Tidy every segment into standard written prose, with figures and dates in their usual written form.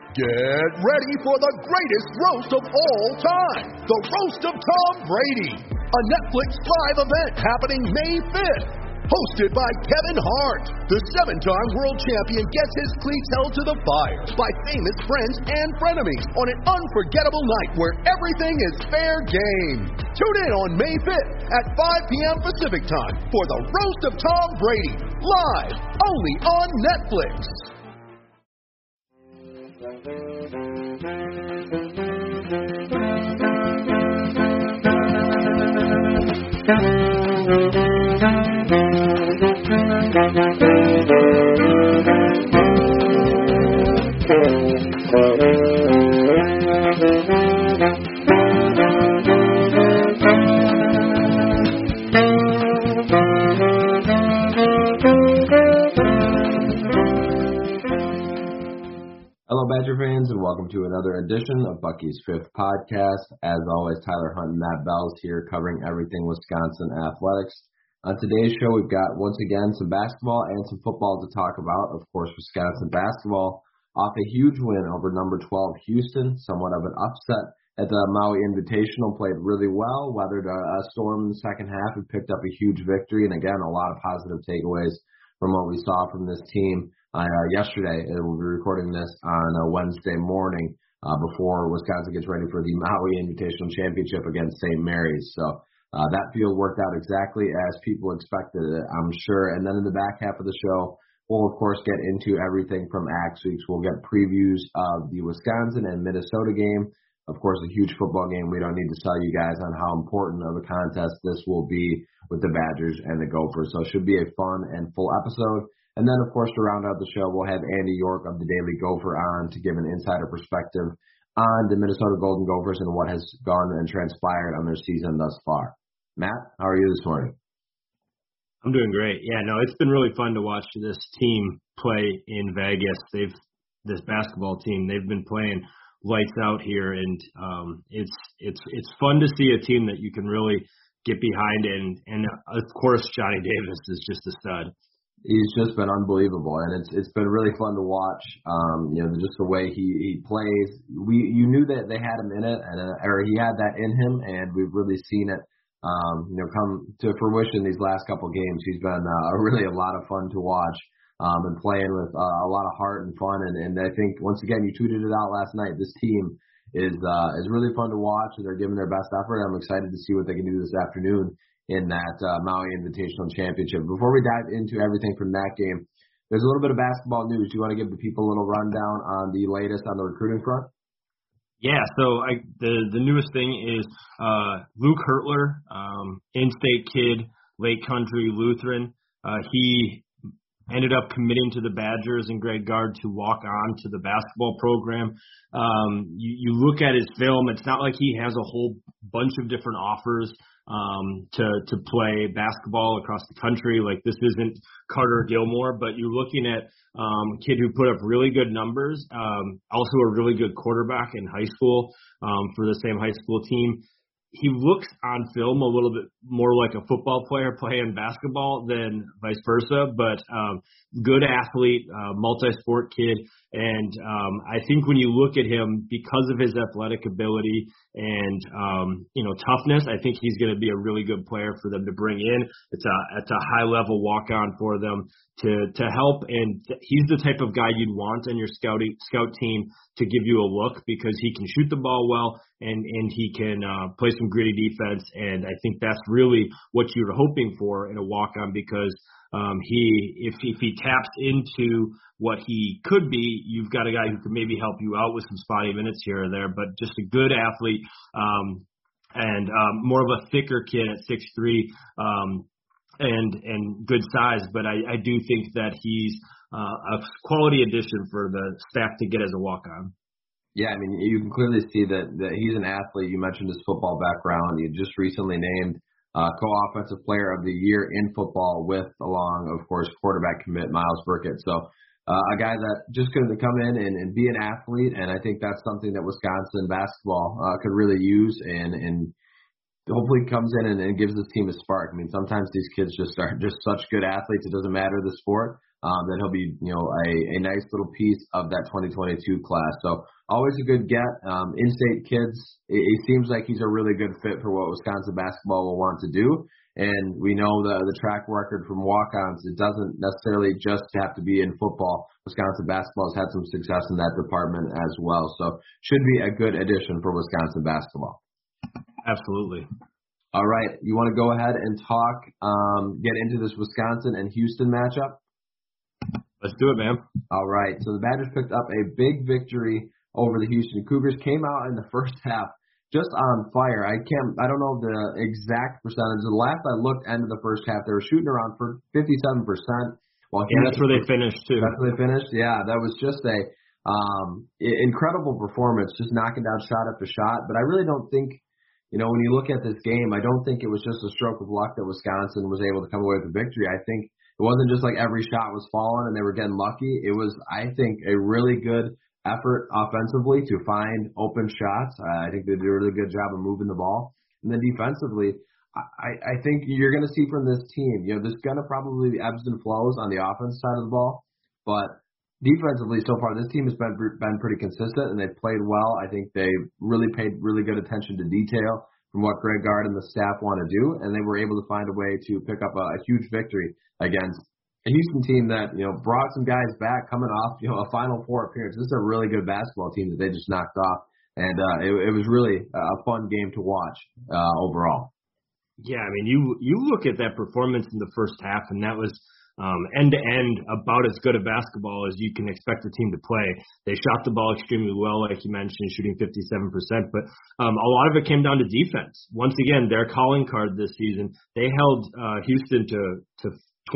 Get ready for the greatest roast of all time, the Roast of Tom Brady, a Netflix live event happening May 5th. Hosted by Kevin Hart, the 7-time world champion gets his cleats held to the fire by famous friends and frenemies on an unforgettable night where everything is fair game. Tune in on May 5th at 5 p.m. Pacific time for the Roast of Tom Brady, live only on Netflix. Hello, Badger fans, and welcome to another edition of Bucky's Fifth Podcast. As always, Tyler Hunt and Matt Bells here covering everything Wisconsin athletics. On today's show, we've got, once again, some basketball and some football to talk about. Of course, Wisconsin basketball off a huge win over number 12 Houston, somewhat of an upset at the Maui Invitational, played really well, weathered a storm in the second half, and picked up a huge victory. And again, a lot of positive takeaways from what we saw from this team yesterday. And we'll be recording this on a Wednesday morning before Wisconsin gets ready for the Maui Invitational Championship against St. Mary's. So that field worked out exactly as people expected it, I'm sure. And then in the back half of the show, we'll, of course, get into everything from Axe Weeks. We'll get previews of the Wisconsin and Minnesota game. Of course, a huge football game. We don't need to tell you guys on how important of a contest this will be with the Badgers and the Gophers. So it should be a fun and full episode. And then, of course, to round out the show, we'll have Andy York of the Daily Gopher on to give an insider perspective on the Minnesota Golden Gophers and what has gone and transpired on their season thus far. Matt, how are you this morning? I'm doing great. Yeah, no, it's been really fun to watch this team play in Vegas. This basketball team, they've been playing lights out here, and it's fun to see a team that you can really get behind, and of course Johnny Davis is just a stud. He's just been unbelievable, and it's been really fun to watch. Just the way he plays. You knew that they had him in it, or he had that in him, and we've really seen it come to fruition these last couple games. He's been really a lot of fun to watch. And playing with a lot of heart and fun, and I think once again you tweeted it out last night. This team is really fun to watch, and they're giving their best effort. I'm excited to see what they can do this afternoon in that Maui Invitational Championship. Before we dive into everything from that game, there's a little bit of basketball news. Do you want to give the people a little rundown on the latest on the recruiting front? Yeah, so the newest thing is Luke Hurtler, in-state kid, Lake Country Lutheran. He ended up committing to the Badgers and Greg Gard to walk on to the basketball program. You look at his film, it's not like he has a whole bunch of different offers to play basketball across the country. Like, this isn't Carter Gilmore, but you're looking at a kid who put up really good numbers, also a really good quarterback in high school for the same high school team. He looks on film a little bit more like a football player playing basketball than vice versa, but good athlete, multi-sport kid. And I think when you look at him, because of his athletic ability and, toughness, I think he's going to be a really good player for them to bring in. It's a high-level walk-on for them to help, and he's the type of guy you'd want on your scout team to give you a look, because he can shoot the ball well and he can play some gritty defense, and I think that's really what you're hoping for in a walk-on, because if he taps into what he could be, you've got a guy who can maybe help you out with some spotty minutes here or there, but just a good athlete and more of a thicker kid at 6'3", and good size. But I do think that he's a quality addition for the staff to get as a walk-on. Yeah, I mean, you can clearly see that he's an athlete. You mentioned his football background. He just recently named co-offensive player of the year in football along, of course, quarterback commit Miles Burkett. So a guy that just going to come in and be an athlete, and I think that's something that Wisconsin basketball could really use, and hopefully comes in and gives this team a spark. I mean, sometimes these kids just are just such good athletes. It doesn't matter the sport. that he'll be, a nice little piece of that 2022 class. So always a good get. In-state kids, it seems like he's a really good fit for what Wisconsin basketball will want to do. And we know the track record from walk-ons. It doesn't necessarily just have to be in football. Wisconsin basketball has had some success in that department as well. So should be a good addition for Wisconsin basketball. Absolutely. All right. You want to go ahead and talk, get into this Wisconsin and Houston matchup? Let's do it, man. All right. So the Badgers picked up a big victory over the Houston Cougars. Came out in the first half just on fire. I don't know the exact percentage. The last I looked, end of the first half, they were shooting around for 57%. That's where they finished too. That's where they finished. Yeah, that was just a incredible performance, just knocking down shot after shot. But I really don't think, when you look at this game, I don't think it was just a stroke of luck that Wisconsin was able to come away with a victory. I think it wasn't just like every shot was falling and they were getting lucky. It was, I think, a really good effort offensively to find open shots. I think they did a really good job of moving the ball. And then defensively, I think you're going to see from this team, there's going to probably be ebbs and flows on the offense side of the ball. But defensively so far, this team has been pretty consistent and they've played well. I think they really paid really good attention to detail from what Greg Gard and the staff want to do. And they were able to find a way to pick up a huge victory against a Houston team that, brought some guys back coming off, a Final Four appearance. This is a really good basketball team that they just knocked off. And it was really a fun game to watch overall. Yeah, I mean, you look at that performance in the first half, and that was end-to-end about as good a basketball as you can expect a team to play. They shot the ball extremely well, like you mentioned, shooting 57%. But a lot of it came down to defense. Once again, their calling card this season, they held Houston to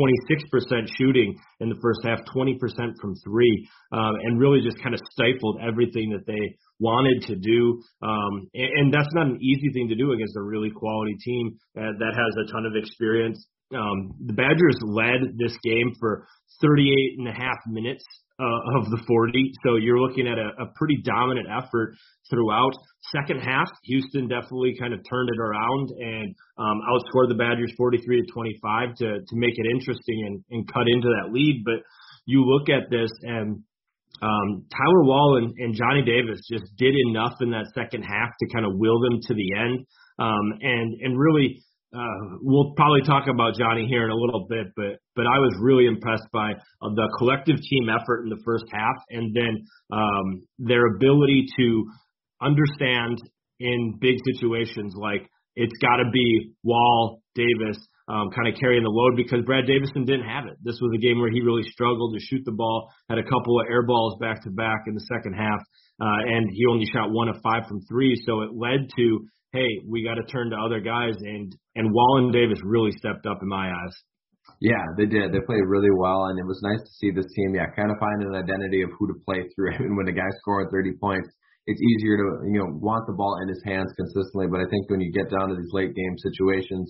26% shooting in the first half, 20% from three, and really just kind of stifled everything that they wanted to do. And that's not an easy thing to do against a really quality team that has a ton of experience. The Badgers led this game for 38 and a half minutes of the 40. So you're looking at a pretty dominant effort throughout. Second half, Houston definitely kind of turned it around and outscored the Badgers 43-25 to make it interesting and cut into that lead. But you look at this and Tyler Wahl and Johnny Davis just did enough in that second half to kind of will them to the end. And really, we'll probably talk about Johnny here in a little bit, but I was really impressed by the collective team effort in the first half, and then their ability to understand in big situations like it's got to be Wall, Davis, kind of carrying the load because Brad Davison didn't have it. This was a game where he really struggled to shoot the ball, had a couple of air balls back to back in the second half, and he only shot 1 of 5 from 3, so it led to, hey, we got to turn to other guys, and Wall and Davis really stepped up in my eyes. Yeah, they did. They played really well, and it was nice to see this team, kind of find an identity of who to play through. And when the guy's scoring 30 points, it's easier to, want the ball in his hands consistently. But I think when you get down to these late game situations,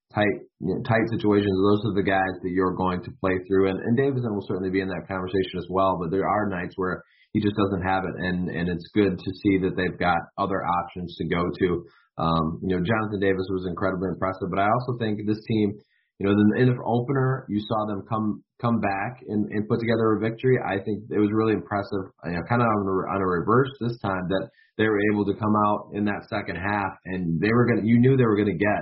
tight situations, those are the guys that you're going to play through. And Davison will certainly be in that conversation as well. But there are nights where he just doesn't have it, and it's good to see that they've got other options to go to. Jonathan Davis was incredibly impressive, but I also think this team, in the opener, you saw them come back and put together a victory. I think it was really impressive, kind of on a reverse this time, that they were able to come out in that second half and you knew they were going to get,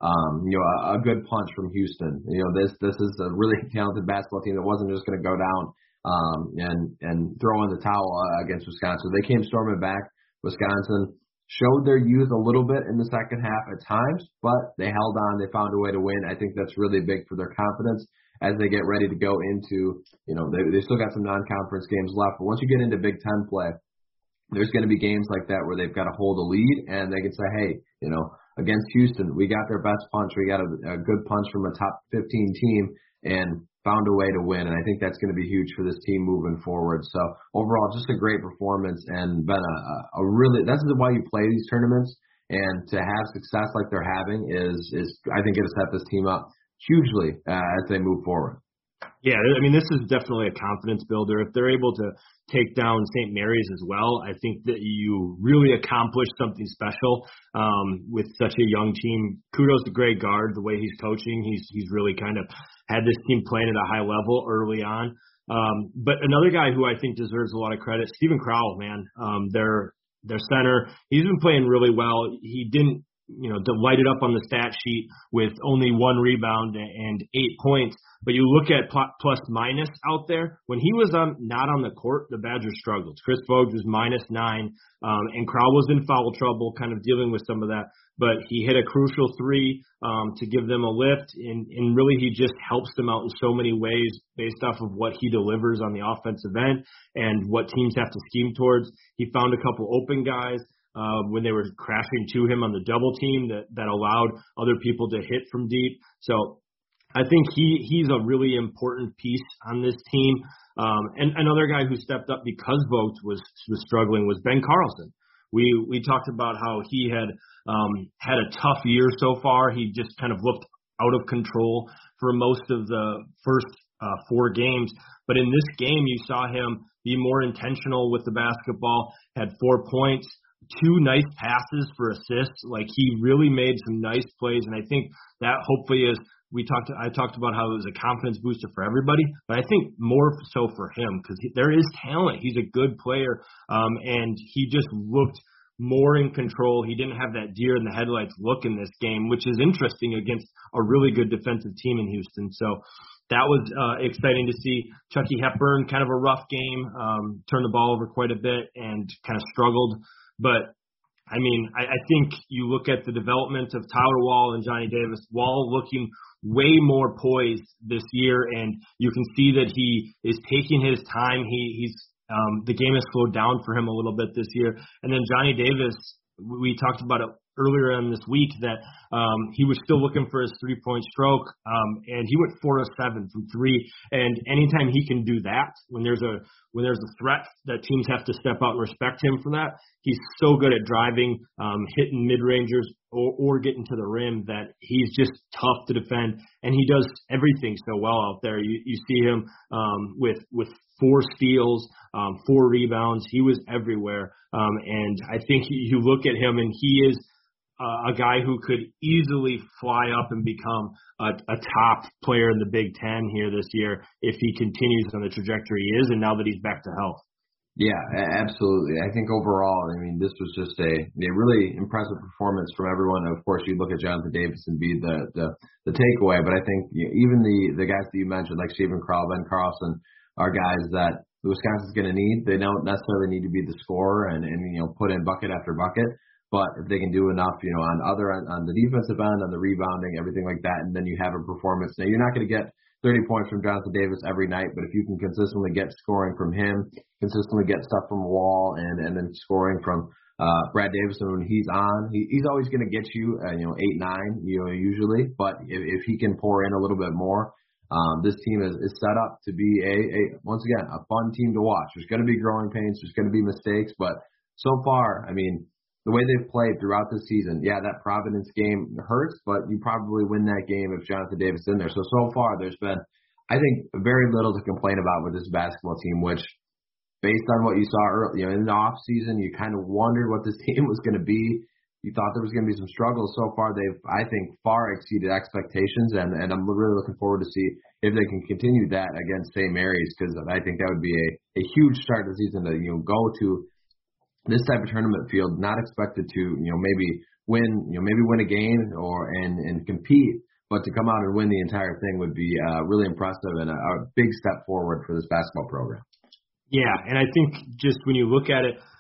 a good punch from Houston. This is a really talented basketball team that wasn't just going to go down, and throw in the towel against Wisconsin. They came storming back. Wisconsin showed their youth a little bit in the second half at times, but they held on. They found a way to win. I think that's really big for their confidence as they get ready to go into, they still got some non-conference games left. But once you get into Big Ten play, there's going to be games like that where they've got to hold a lead and they can say, hey, against Houston, we got their best punch. We got a good punch from a top 15 team and found a way to win, and I think that's going to be huge for this team moving forward. So overall, just a great performance, and been a really, that's why you play these tournaments, and to have success like they're having is I think going to set this team up hugely as they move forward. Yeah, I mean, this is definitely a confidence builder. If they're able to take down St. Mary's as well, I think that you really accomplished something special with such a young team. Kudos to Greg Gard, the way he's coaching. He's really kind of had this team playing at a high level early on. But another guy who I think deserves a lot of credit, Stephen Crowell, man. Their center, he's been playing really well. He didn't, light it up on the stat sheet with only 1 rebound and 8 points. But you look at plus minus out there. When he was not on the court, the Badgers struggled. Chris Vogt was -9, and Crowell was in foul trouble, kind of dealing with some of that. But he hit a crucial 3 to give them a lift, and really he just helps them out in so many ways based off of what he delivers on the offensive end and what teams have to scheme towards. He found a couple open guys when they were crashing to him on the double team that allowed other people to hit from deep. So I think he's a really important piece on this team. And another guy who stepped up because Vogt was struggling was Ben Carlson. We talked about how he had had a tough year so far. He just kind of looked out of control for most of the first 4 games. But in this game, you saw him be more intentional with the basketball, had 4 points, 2 nice passes for assists. Like, he really made some nice plays, and I think that hopefully is I talked about how it was a confidence booster for everybody, but I think more so for him because there is talent. He's a good player, and he just looked more in control. He didn't have that deer in the headlights look in this game, which is interesting against a really good defensive team in Houston. So that was exciting to see. Chucky Hepburn, kind of a rough game, turned the ball over quite a bit and kind of struggled. But, I mean, I think you look at the development of Tyler Wall and Johnny Davis. Wall looking way more poised this year, and you can see that he is taking his time. He's the game has slowed down for him a little bit this year. And then Johnny Davis, we talked about it earlier in this week that he was still looking for his 3-point stroke, and he went 4 of 7 from 3. And anytime he can do that, when there's a threat that teams have to step out and respect him for that, he's so good at driving, hitting mid-rangers or getting to the rim that he's just tough to defend, and he does everything so well out there. You see him with 4 steals, 4 rebounds. He was everywhere, and I think you look at him, and he is a guy who could easily fly up and become a top player in the Big Ten here this year if he continues on the trajectory he is, and now that he's back to health. Yeah, absolutely. I think overall, I mean, this was just a really impressive performance from everyone. Of course, you look at Jonathan Davis and be the takeaway, but I think even the guys that you mentioned, like Stephen Crowell, Ben Carlson, are guys that Wisconsin's going to need. They don't necessarily need to be the scorer and put in bucket after bucket, but if they can do enough, on the defensive end, on the rebounding, everything like that, and then you have a performance. Now, you're not going to get 30 points from Jonathan Davis every night, but if you can consistently get scoring from him, consistently get stuff from Wall, and then scoring from Brad Davison when he's on, he's always going to get you, 8-9, usually. But if he can pour in a little bit more, this team is set up to be once again, a fun team to watch. There's going to be growing pains, there's going to be mistakes, but so far, I mean, the way they've played throughout the season, yeah, that Providence game hurts, but you probably win that game if Jonathan Davis is in there. So far, there's been, I think, very little to complain about with this basketball team, which, based on what you saw early, in the off season, you kind of wondered what this team was going to be. You thought there was going to be some struggles. So far, they've, I think, far exceeded expectations, and I'm really looking forward to see if they can continue that against St. Mary's, because I think that would be a huge start to the season to go to this type of tournament field, not expected to, maybe win a game and compete, but to come out and win the entire thing would be really impressive and a big step forward for this basketball program. Yeah, and I think just when you look at it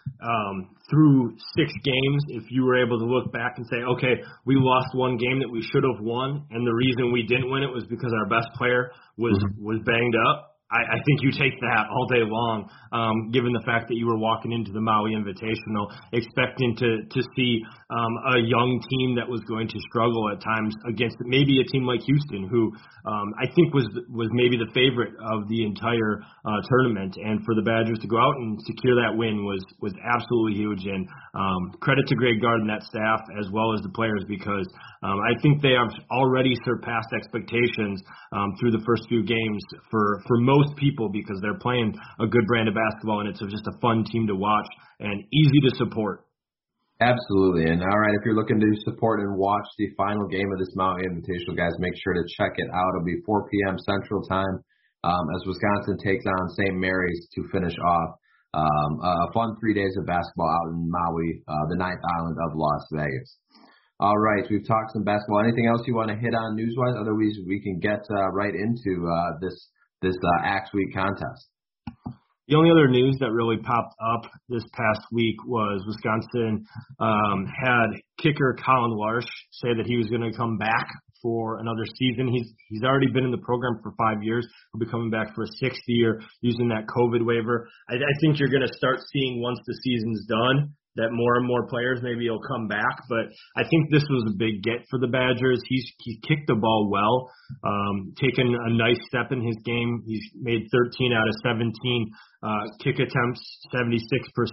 through 6 games, if you were able to look back and say, okay, we lost one game that we should have won, and the reason we didn't win it was because our best player was banged up, I think you take that all day long, given the fact that you were walking into the Maui Invitational expecting to see a young team that was going to struggle at times against maybe a team like Houston, who I think was maybe the favorite of the entire tournament. And for the Badgers to go out and secure that win was absolutely huge. And credit to Greg Gard and that staff as well as the players, because I think they have already surpassed expectations through the first few games for most people, because they're playing a good brand of basketball, and it's just a fun team to watch and easy to support. Absolutely. And all right, if you're looking to support and watch the final game of this Maui Invitational, guys, make sure to check it out. It'll be 4 p.m. Central Time as Wisconsin takes on St. Mary's to finish off a fun 3 days of basketball out in Maui, the ninth island of Las Vegas. All right, we've talked some basketball. Anything else you want to hit on news-wise? Otherwise, we can get right into this Axe Week contest. The only other news that really popped up this past week was Wisconsin had kicker Colin Larsh say that he was going to come back for another season. He's already been in the program for 5 years. He'll be coming back for a sixth year using that COVID waiver. I think you're going to start seeing, once the season's done, that more and more players maybe will come back. But I think this was a big get for the Badgers. He's kicked the ball well, taken a nice step in his game. He's made 13 out of 17 kick attempts, 76%,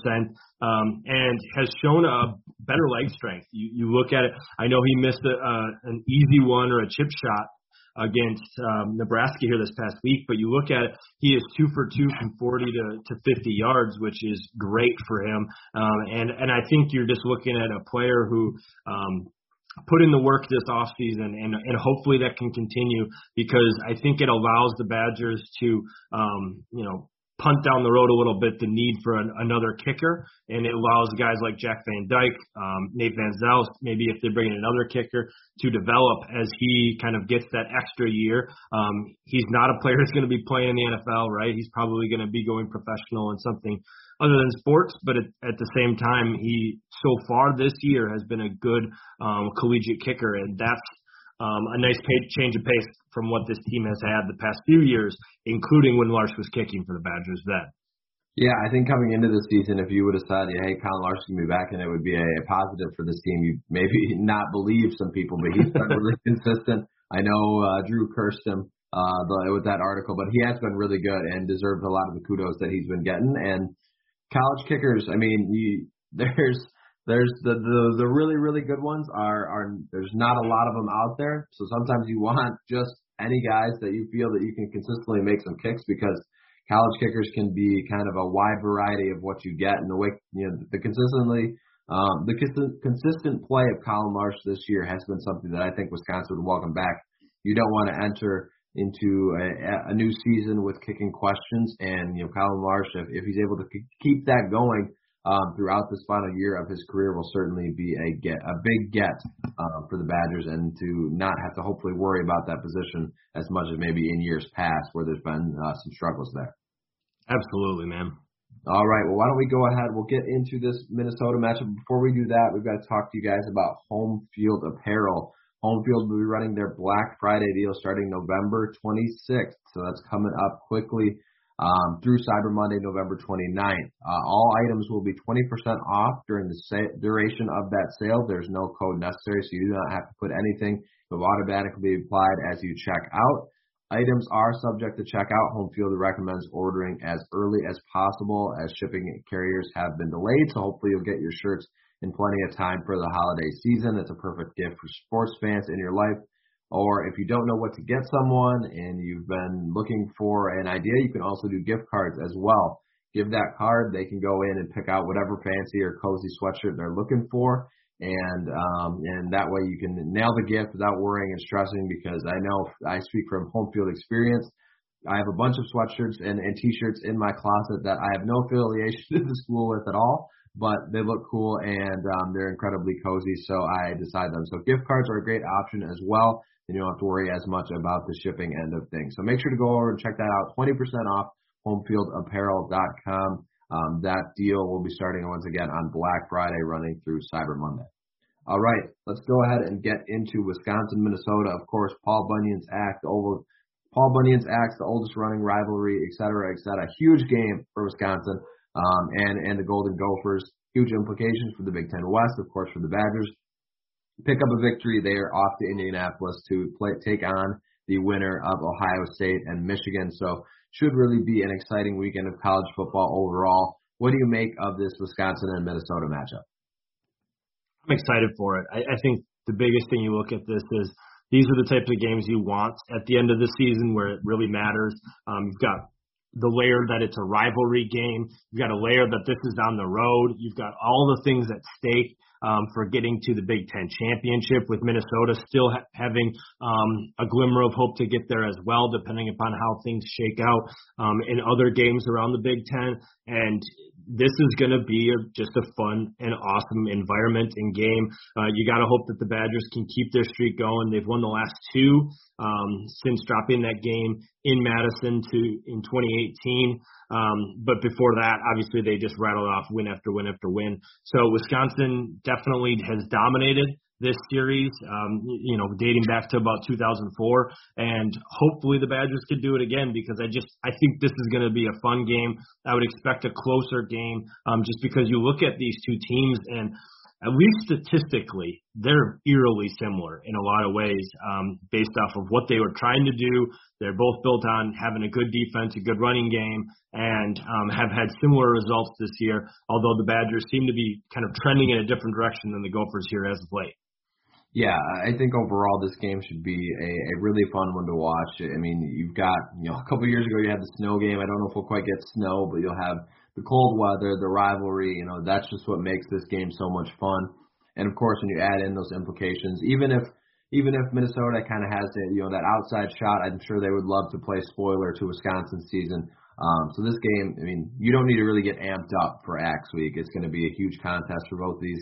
and has shown a better leg strength. You look at it, I know he missed an easy one or a chip shot against Nebraska here this past week, but you look at it, he is 2 for 2 from 40 to 50 yards, which is great for him. And I think you're just looking at a player who put in the work this offseason, and hopefully that can continue, because I think it allows the Badgers to, punt down the road a little bit the need for another kicker, and it allows guys like Jack Van Dyke, Nate Van Zelst, maybe if they're bringing another kicker, to develop as he kind of gets that extra year. He's not a player who's going to be playing in the NFL, right? He's probably going to be going professional in something other than sports, but at the same time, he so far this year has been a good collegiate kicker, and that's a nice change of pace from what this team has had the past few years, including when Larsh was kicking for the Badgers then. Yeah, I think coming into the season, if you would have said, hey, Colin Larsh can be back, and it would be a positive for this team, you'd maybe not believe some people, but he's been really consistent. I know Drew cursed him with that article, but he has been really good and deserves a lot of the kudos that he's been getting. And college kickers, I mean, there's the really, really good ones are there's not a lot of them out there. So sometimes you want just any guys that you feel that you can consistently make some kicks, because college kickers can be kind of a wide variety of what you get. And the way, the consistent play of Colin Larsh this year has been something that I think Wisconsin would welcome back. You don't want to enter into a new season with kicking questions, and Colin Larsh, if he's able to keep that going throughout this final year of his career, will certainly be a big get for the Badgers, and to not have to hopefully worry about that position as much as maybe in years past where there's been some struggles there. Absolutely, man. All right, well, why don't we go ahead? We'll get into this Minnesota matchup. Before we do that, we've got to talk to you guys about Home Field Apparel. Home Field will be running their Black Friday deal starting November 26th, so that's coming up quickly. Through Cyber Monday, November 29th. All items will be 20% off during the duration of that sale. There's no code necessary, so you do not have to put anything. It will automatically be applied as you check out. Items are subject to checkout. Home Field recommends ordering as early as possible, as shipping carriers have been delayed, so hopefully you'll get your shirts in plenty of time for the holiday season. It's a perfect gift for sports fans in your life. Or if you don't know what to get someone and you've been looking for an idea, you can also do gift cards as well. Give that card, they can go in and pick out whatever fancy or cozy sweatshirt they're looking for, and that way you can nail the gift without worrying and stressing, because I know I speak from home field experience. I have a bunch of sweatshirts and T-shirts in my closet that I have no affiliation to the school with at all, but they look cool and they're incredibly cozy, so I decide them. So gift cards are a great option as well, and you don't have to worry as much about the shipping end of things. So make sure to go over and check that out. 20% off homefieldapparel.com. That deal will be starting once again on Black Friday, running through Cyber Monday. All right, let's go ahead and get into Wisconsin, Minnesota. Of course, Paul Bunyan's Act Paul Bunyan's Axe, the oldest running rivalry, et cetera, et cetera. Huge game for Wisconsin and the Golden Gophers. Huge implications for the Big Ten West, of course, for the Badgers. Pick up a victory there off to Indianapolis to take on the winner of Ohio State and Michigan. So should really be an exciting weekend of college football overall. What do you make of this Wisconsin and Minnesota matchup? I'm excited for it. I think the biggest thing you look at this is these are the types of games you want at the end of the season where it really matters. You've got the layer that it's a rivalry game. You've got a layer that this is on the road. You've got all the things at stake for getting to the Big Ten championship, with Minnesota still having a glimmer of hope to get there as well, depending upon how things shake out in other games around the Big Ten. And this is going to be just a fun and awesome environment and game. You got to hope that the Badgers can keep their streak going. They've won the last two since dropping that game in Madison in 2018. But before that, obviously, they just rattled off win after win after win. So Wisconsin definitely has dominated this series, dating back to about 2004, and hopefully the Badgers could do it again, because I think this is going to be a fun game. I would expect a closer game, just because you look at these two teams and at least statistically, they're eerily similar in a lot of ways, based off of what they were trying to do. They're both built on having a good defense, a good running game, and have had similar results this year, although the Badgers seem to be kind of trending in a different direction than the Gophers here as of late. Yeah, I think overall this game should be a really fun one to watch. I mean, you've got, a couple of years ago you had the snow game. I don't know if we'll quite get snow, but you'll have the cold weather, the rivalry. That's just what makes this game so much fun. And of course, when you add in those implications, even if Minnesota kind of has that outside shot, I'm sure they would love to play spoiler to Wisconsin's season. So this game, I mean, you don't need to really get amped up for Axe Week. It's going to be a huge contest for both of these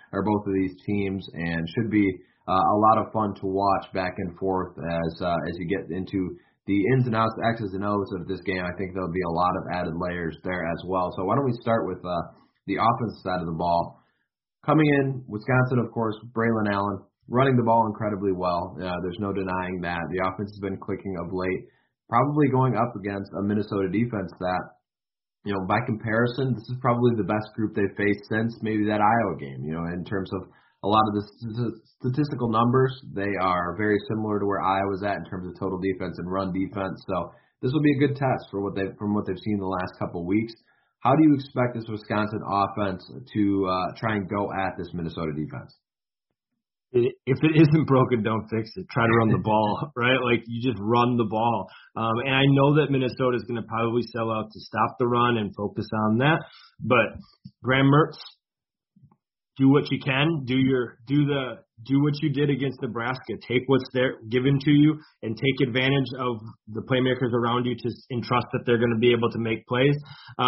teams, and should be a lot of fun to watch back and forth as you get into the ins and outs, the X's and O's of this game. I think there'll be a lot of added layers there as well. So why don't we start with the offensive side of the ball? Coming in, Wisconsin, of course, Braylon Allen running the ball incredibly well. There's no denying that. The offense has been clicking of late. Probably going up against a Minnesota defense that, by comparison, this is probably the best group they've faced since maybe that Iowa game. In terms of a lot of the statistical numbers, they are very similar to where Iowa's at in terms of total defense and run defense. So this will be a good test from what they've seen the last couple of weeks. How do you expect this Wisconsin offense to try and go at this Minnesota defense? If it isn't broken, don't fix it. Try to run the ball, right? Like, you just run the ball. And I know that Minnesota is going to probably sell out to stop the run and focus on that. But Graham Mertz, do what you can. Do what you did against Nebraska. Take what's there given to you and take advantage of the playmakers around you and trust that they're going to be able to make plays,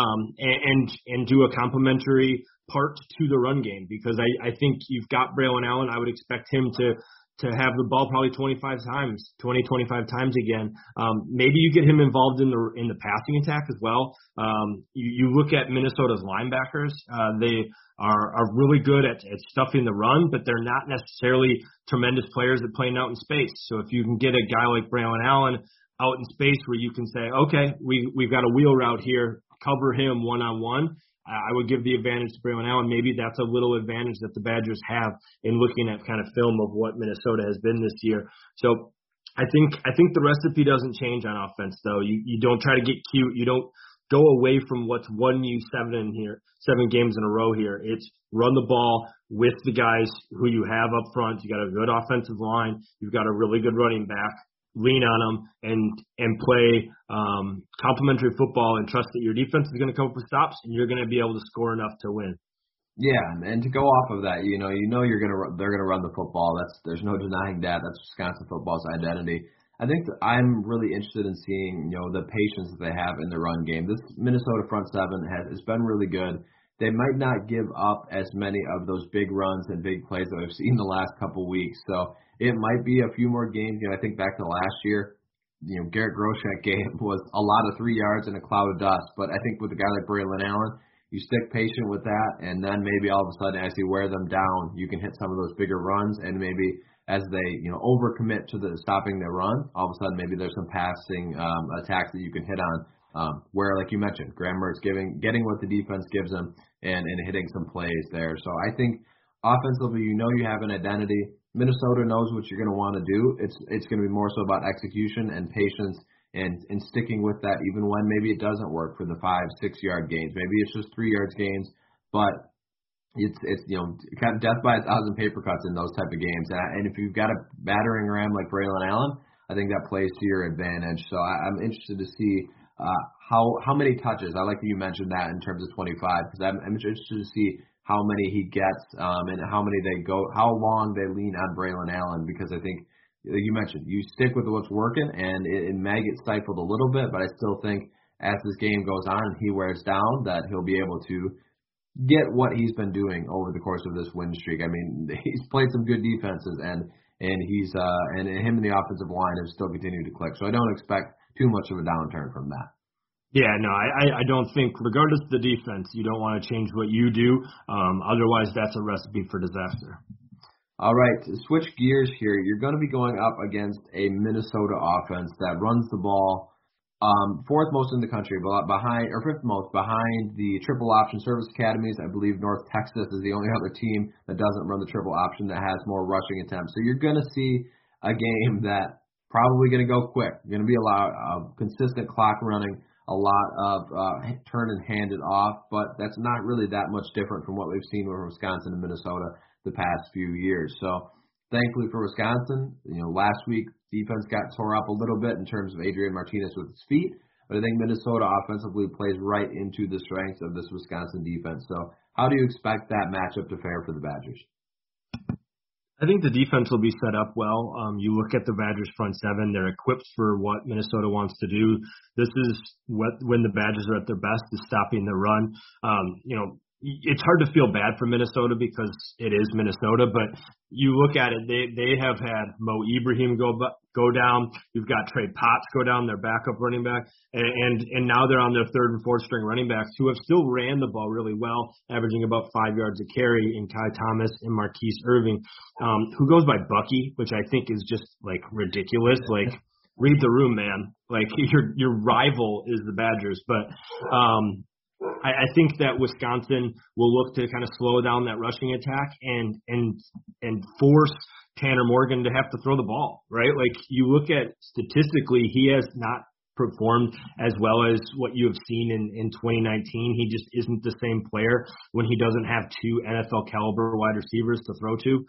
and do a complementary part to the run game, because I think you've got Braylon Allen. I would expect him to have the ball probably 25 times again. Maybe you get him involved in the passing attack as well. You look at Minnesota's linebackers. They are really good at stuffing the run, but they're not necessarily tremendous players at playing out in space. So if you can get a guy like Braylon Allen out in space where you can say, okay, we've got a wheel route here, cover him one-on-one, I would give the advantage to Braylon Allen. Maybe that's a little advantage that the Badgers have in looking at kind of film of what Minnesota has been this year. So I think the recipe doesn't change on offense, though. You don't try to get cute. You don't go away from what's won you 7 games in a row here. It's run the ball with the guys who you have up front. You got a good offensive line. You've got a really good running back. Lean on them and play complementary football, and trust that your defense is going to come up with stops and you're going to be able to score enough to win. Yeah, and to go off of that, they're going to run the football. There's no denying that. That's Wisconsin football's identity. I think that I'm really interested in seeing the patience that they have in the run game. This Minnesota front seven has been really good. They might not give up as many of those big runs and big plays that we've seen the last couple of weeks. So it might be a few more games. I think back to last year, Garrett Groshek game was a lot of 3 yards and a cloud of dust. But I think with a guy like Braylon Allen, you stick patient with that, and then maybe all of a sudden, as you wear them down, you can hit some of those bigger runs and maybe as they, overcommit to the stopping their run, all of a sudden maybe there's some passing attacks that you can hit on, where, like you mentioned, Graham Mertz getting what the defense gives him and hitting some plays there. So I think offensively, you have an identity. Minnesota knows what you're going to want to do. It's going to be more so about execution and patience and sticking with that even when maybe it doesn't work for the 5-6 yard gains. Maybe it's just 3 yards gains, but it's kind of death by 1,000 paper cuts in those type of games. And if you've got a battering ram like Braylon Allen, I think that plays to your advantage. So I'm interested to see how many touches. I like that you mentioned that in terms of 25, because I'm interested to see how many he gets and how long they lean on Braylon Allen, because I think, like you mentioned, you stick with what's working, and it may get stifled a little bit, but I still think as this game goes on and he wears down, that he'll be able to get what he's been doing over the course of this win streak. I mean, he's played some good defenses, and he's and him and the offensive line have still continued to click. So I don't expect too much of a downturn from that. Yeah, no, I don't think, regardless of the defense, you don't want to change what you do. Otherwise, that's a recipe for disaster. All right, to switch gears here, you're going to be going up against a Minnesota offense that runs the ball fourth most in the country, or fifth most behind the triple option service academies. I believe North Texas is the only other team that doesn't run the triple option that has more rushing attempts. So you're going to see a game that probably going to go quick. You're going to be a lot of consistent clock running, a lot of turn and hand it off, but that's not really that much different from what we've seen with Wisconsin and Minnesota the past few years. So thankfully for Wisconsin, last week defense got tore up a little bit in terms of Adrian Martinez with his feet, but I think Minnesota offensively plays right into the strengths of this Wisconsin defense. So how do you expect that matchup to fare for the Badgers? I think the defense will be set up well. You look at the Badgers front seven, they're equipped for what Minnesota wants to do. This is when the Badgers are at their best, is stopping the run. It's hard to feel bad for Minnesota because it is Minnesota, but you look at it, they have had Mo Ibrahim go down. You've got Trey Potts go down, their backup running back, and now they're on their third and fourth string running backs who have still ran the ball really well, averaging about 5 yards a carry in Kai Thomas and Marquise Irving, who goes by Bucky, which I think is just like ridiculous. Like, read the room, man. Like, your rival is the Badgers, but I think that Wisconsin will look to kind of slow down that rushing attack and force Tanner Morgan to have to throw the ball, right? Like, you look at statistically, he has not performed as well as what you have seen in 2019. He just isn't the same player when he doesn't have two NFL caliber wide receivers to throw to.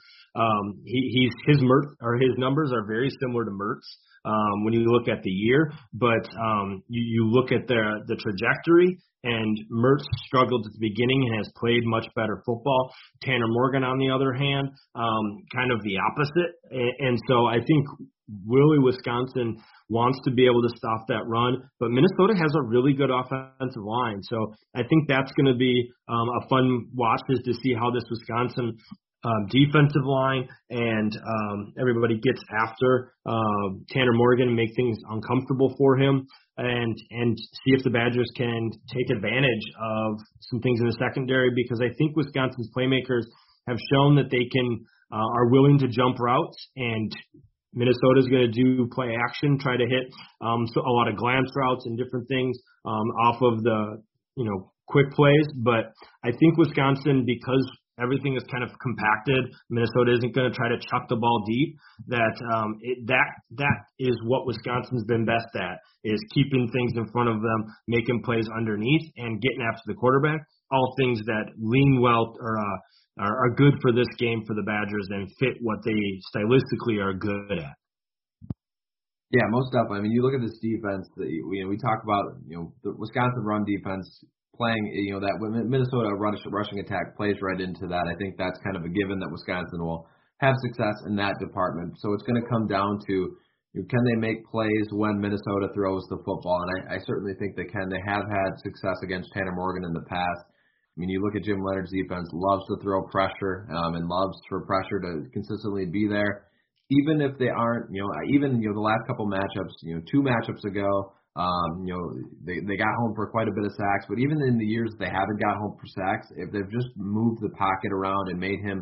His numbers are very similar to Mertz when you look at the year, but you look at the trajectory, and Mertz struggled at the beginning and has played much better football. Tanner Morgan, on the other hand, kind of the opposite. And so I think really Wisconsin wants to be able to stop that run, but Minnesota has a really good offensive line. So I think that's going to be a fun watch, is to see how this Wisconsin defensive line and everybody gets after Tanner Morgan, make things uncomfortable for him, and see if the Badgers can take advantage of some things in the secondary, because I think Wisconsin's playmakers have shown that they are willing to jump routes, and Minnesota's going to do play action, try to hit so a lot of glance routes and different things off of the quick plays. But I think Wisconsin, because everything is kind of compacted, Minnesota isn't going to try to chuck the ball deep. That is what Wisconsin's been best at, is keeping things in front of them, making plays underneath, and getting after the quarterback. All things that lean well or are good for this game for the Badgers and fit what they stylistically are good at. Yeah, most definitely. I mean, you look at this defense. We talk about the Wisconsin run defense playing. That Minnesota rushing attack plays right into that. I think that's kind of a given that Wisconsin will have success in that department. So it's going to come down to can they make plays when Minnesota throws the football, and I certainly think they can. They have had success against Tanner Morgan in the past. I mean, you look at Jim Leonard's defense, loves to throw pressure and loves for pressure to consistently be there. Even if they aren't, the last couple matchups, 2 matchups ago, they got home for quite a bit of sacks. But even in the years they haven't got home for sacks, if they've just moved the pocket around and made him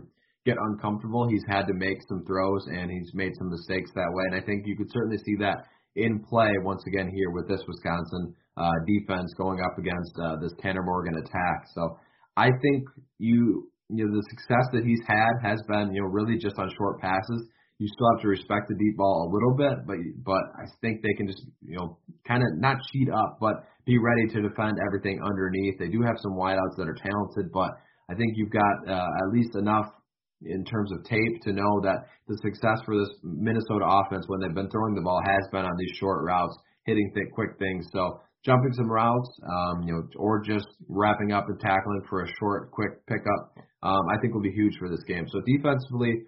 get uncomfortable, he's had to make some throws, and he's made some mistakes that way. And I think you could certainly see that in play once again here with this Wisconsin defense going up against this Tanner Morgan attack. So I think the success that he's had has been really just on short passes. You still have to respect the deep ball a little bit, but I think they can just kind of not cheat up, but be ready to defend everything underneath. They do have some wideouts that are talented, but I think you've got at least enough in terms of tape to know that the success for this Minnesota offense when they've been throwing the ball has been on these short routes, hitting quick things. So jumping some routes, or just wrapping up and tackling for a short, quick pickup, I think will be huge for this game. So defensively,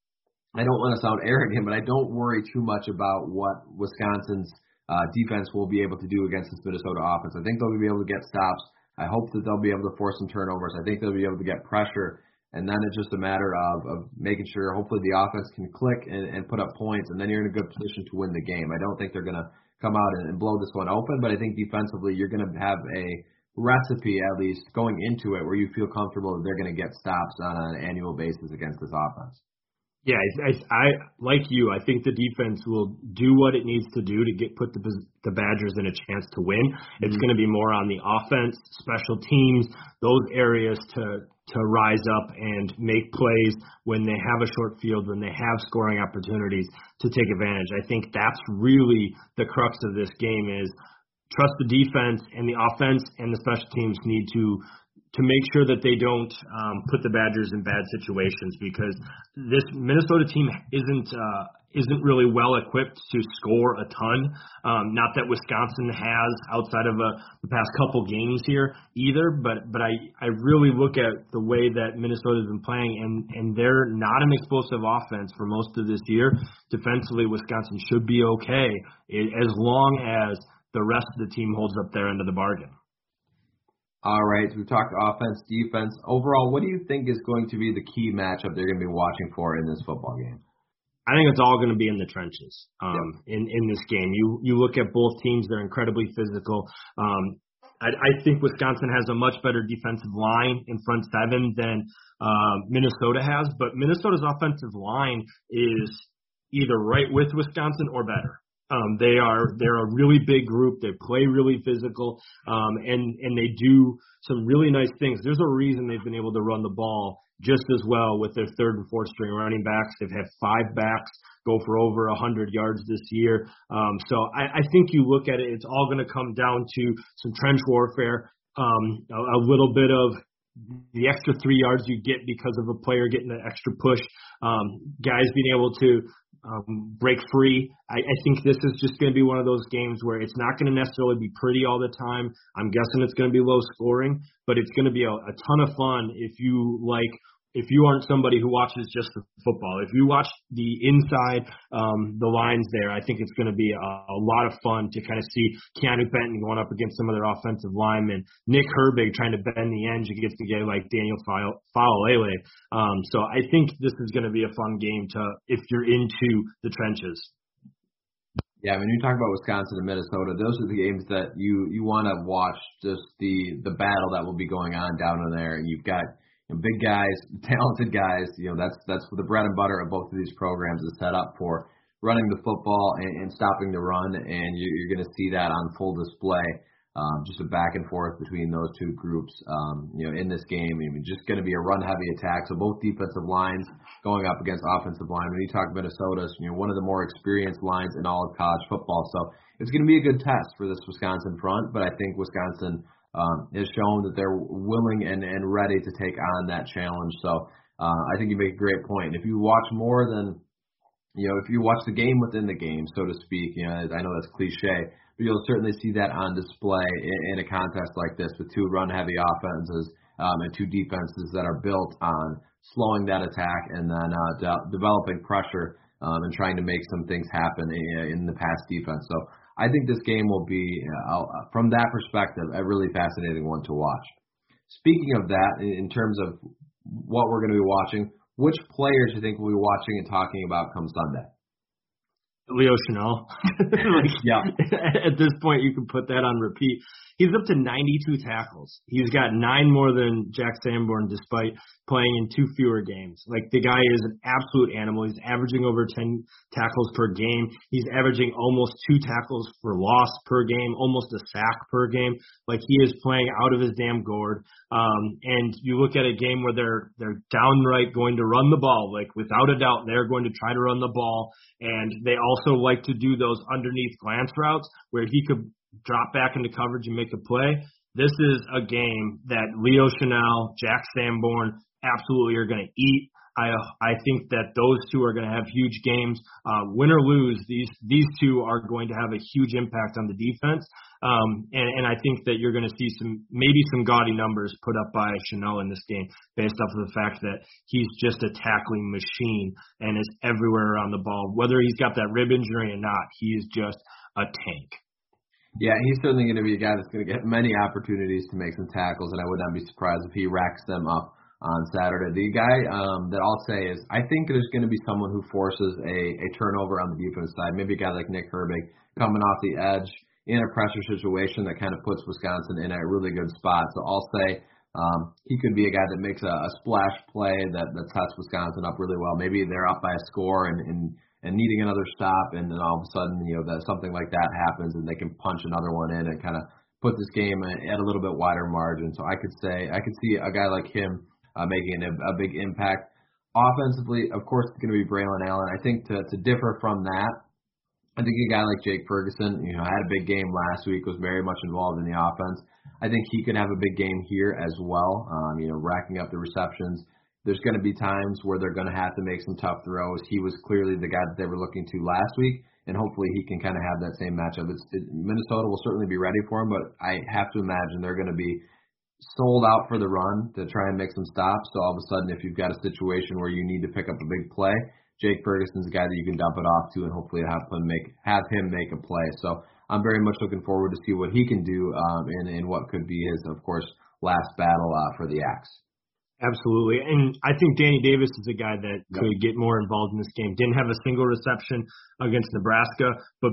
I don't want to sound arrogant, but I don't worry too much about what Wisconsin's defense will be able to do against this Minnesota offense. I think they'll be able to get stops. I hope that they'll be able to force some turnovers. I think they'll be able to get pressure. And then it's just a matter of making sure hopefully the offense can click and put up points, and then you're in a good position to win the game. I don't think they're going to come out and blow this one open, but I think defensively you're going to have a recipe at least going into it where you feel comfortable that they're going to get stops on an annual basis against this offense. Yeah, I like you. I think the defense will do what it needs to do to put the Badgers in a chance to win. It's going to be more on the offense, special teams, those areas to rise up and make plays when they have a short field, when they have scoring opportunities to take advantage. I think that's really the crux of this game is trust the defense, and the offense and the special teams need to make sure that they don't put the Badgers in bad situations, because this Minnesota team isn't really well equipped to score a ton. Not that Wisconsin has outside of the past couple games here either, but I really look at the way that Minnesota's been playing, and they're not an explosive offense for most of this year. Defensively, Wisconsin should be okay as long as the rest of the team holds up their end of the bargain. All right, so we've talked offense, defense. Overall, what do you think is going to be the key matchup they're going to be watching for in this football game? I think it's all going to be in the trenches in this game. You look at both teams, they're incredibly physical. I think Wisconsin has a much better defensive line in front seven than Minnesota has, but Minnesota's offensive line is either right with Wisconsin or better. They're a really big group. They play really physical, and they do some really nice things. There's a reason they've been able to run the ball just as well with their third and fourth string running backs. They've had 5 backs go for over 100 yards this year. So I think you look at it, it's all going to come down to some trench warfare, a little bit of the extra 3 yards you get because of a player getting an extra push, guys being able to break free. I think this is just going to be one of those games where it's not going to necessarily be pretty all the time. I'm guessing it's going to be low scoring, but it's going to be a ton of fun if you aren't somebody who watches just the football. If you watch the inside, the lines there, I think it's going to be a lot of fun to kind of see Keanu Benton going up against some of their offensive linemen, Nick Herbig trying to bend the edge against a guy like Daniel Faalele. So I think this is going to be a fun game if you're into the trenches. Yeah, when you talk about Wisconsin and Minnesota, those are the games that you want to watch, just the battle that will be going on down in there. And you've got big guys, talented guys. That's the bread and butter of both of these programs is set up for running the football and stopping the run, and you're going to see that on full display. Just a back and forth between those two groups. In this game, just going to be a run-heavy attack. So both defensive lines going up against offensive line. When you talk Minnesota, one of the more experienced lines in all of college football. So it's going to be a good test for this Wisconsin front, but I think Wisconsin has shown that they're willing and ready to take on that challenge. So I think you make a great point. If you watch more than, if you watch the game within the game, so to speak, I know that's cliche, but you'll certainly see that on display in a contest like this with 2 run-heavy offenses and 2 defenses that are built on slowing that attack and then developing pressure and trying to make some things happen in the pass defense. So I think this game will be, from that perspective, a really fascinating one to watch. Speaking of that, in terms of what we're going to be watching, which players do you think we'll be watching and talking about come Sunday? Leo Chenal. Yeah. At this point, you can put that on repeat. He's up to 92 tackles. He's got 9 more than Jack Sanborn despite playing in 2 fewer games. Like, the guy is an absolute animal. He's averaging over 10 tackles per game. He's averaging almost 2 tackles for loss per game, almost a sack per game. Like, he is playing out of his damn gourd. And you look at a game where they're downright going to run the ball. Like, without a doubt, they're going to try to run the ball. And they also like to do those underneath glance routes where he could drop back into coverage and make a play. This is a game that Leo Chenal, Jack Sanborn absolutely are going to eat. I think that those two are going to have huge games. Win or lose, these two are going to have a huge impact on the defense. And I think that you're going to see maybe some gaudy numbers put up by Chenal in this game based off of the fact that he's just a tackling machine and is everywhere around the ball. Whether he's got that rib injury or not, he is just a tank. Yeah, he's certainly going to be a guy that's going to get many opportunities to make some tackles, and I would not be surprised if he racks them up on Saturday. The guy that I'll say is I think there's going to be someone who forces a turnover on the defense side, maybe a guy like Nick Herbig coming off the edge in a pressure situation that kind of puts Wisconsin in a really good spot. So I'll say he could be a guy that makes a splash play that sets Wisconsin up really well. Maybe they're up by a score and needing another stop, and then all of a sudden, that something like that happens and they can punch another one in and kind of put this game at a little bit wider margin. So I could see a guy like him making a big impact. Offensively, of course, it's going to be Braylon Allen. I think to differ from that, I think a guy like Jake Ferguson, had a big game last week, was very much involved in the offense. I think he could have a big game here as well, racking up the receptions. There's going to be times where they're going to have to make some tough throws. He was clearly the guy that they were looking to last week, and hopefully he can kind of have that same matchup. Minnesota will certainly be ready for him, but I have to imagine they're going to be sold out for the run to try and make some stops. So all of a sudden, if you've got a situation where you need to pick up a big play, Jake Ferguson's a guy that you can dump it off to and hopefully have him make a play. So I'm very much looking forward to see what he can do in what could be his, of course, last battle for the Axe. Absolutely. And I think Danny Davis is a guy that could get more involved in this game. Didn't have a single reception against Nebraska, but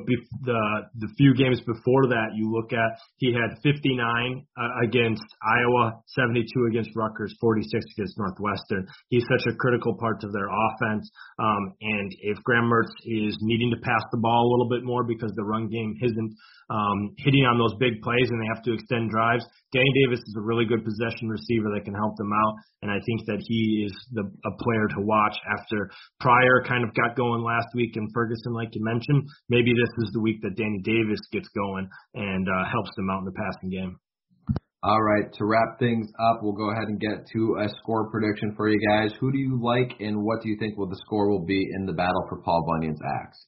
the few games before that you look at, he had 59 against Iowa, 72 against Rutgers, 46 against Northwestern. He's such a critical part of their offense. And if Graham Mertz is needing to pass the ball a little bit more because the run game isn't hitting on those big plays and they have to extend drives, Danny Davis is a really good possession receiver that can help them out. And I think that he is a player to watch after Pryor kind of got going last week and Ferguson, like you mentioned. Maybe this is the week that Danny Davis gets going and helps them out in the passing game. All right, to wrap things up, we'll go ahead and get to a score prediction for you guys. Who do you like and what do you think the score will be in the battle for Paul Bunyan's Axe?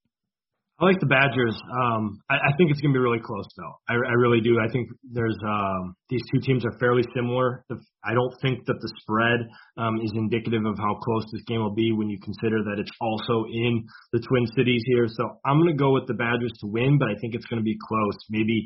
I like the Badgers. I think it's going to be really close, though. I really do. I think there's these two teams are fairly similar. I don't think that the spread is indicative of how close this game will be when you consider that it's also in the Twin Cities here. So I'm going to go with the Badgers to win, but I think it's going to be close, maybe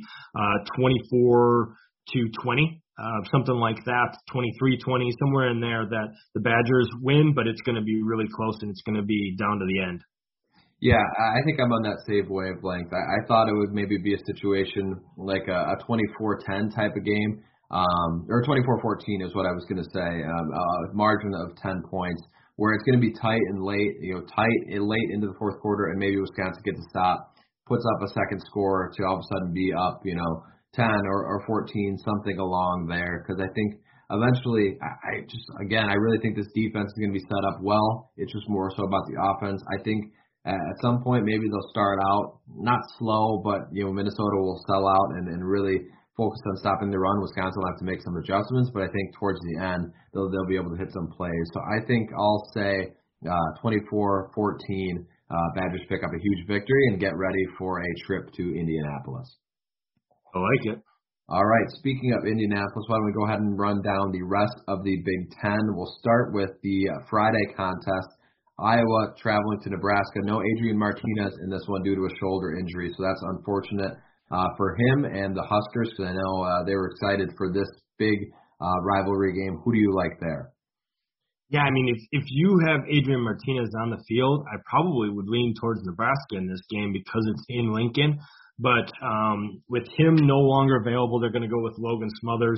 24-20. Something like that, 23-20, somewhere in there that the Badgers win, but it's going to be really close and it's going to be down to the end. Yeah, I think I'm on that same wavelength. I thought it would maybe be a situation like a 24-10 type of game, or 24-14 is what I was going to say, a margin of 10 points, where it's going to be tight and late, late into the fourth quarter, and maybe Wisconsin gets a stop, puts up a second score to all of a sudden be up, 10 or 14, something along there, because I think eventually, I really think this defense is going to be set up well. It's just more so about the offense. I think at some point, maybe they'll start out not slow, but Minnesota will sell out and really focus on stopping the run. Wisconsin will have to make some adjustments, but I think towards the end they'll be able to hit some plays. So I think I'll say 24-14. Badgers pick up a huge victory and get ready for a trip to Indianapolis. I like it. All right. Speaking of Indianapolis, why don't we go ahead and run down the rest of the Big Ten? We'll start with the Friday contest. Iowa traveling to Nebraska. No Adrian Martinez in this one due to a shoulder injury, so that's unfortunate for him and the Huskers, because I know they were excited for this big rivalry game. Who do you like there? Yeah, I mean, if you have Adrian Martinez on the field, I probably would lean towards Nebraska in this game because it's in Lincoln. But with him no longer available, they're going to go with Logan Smothers.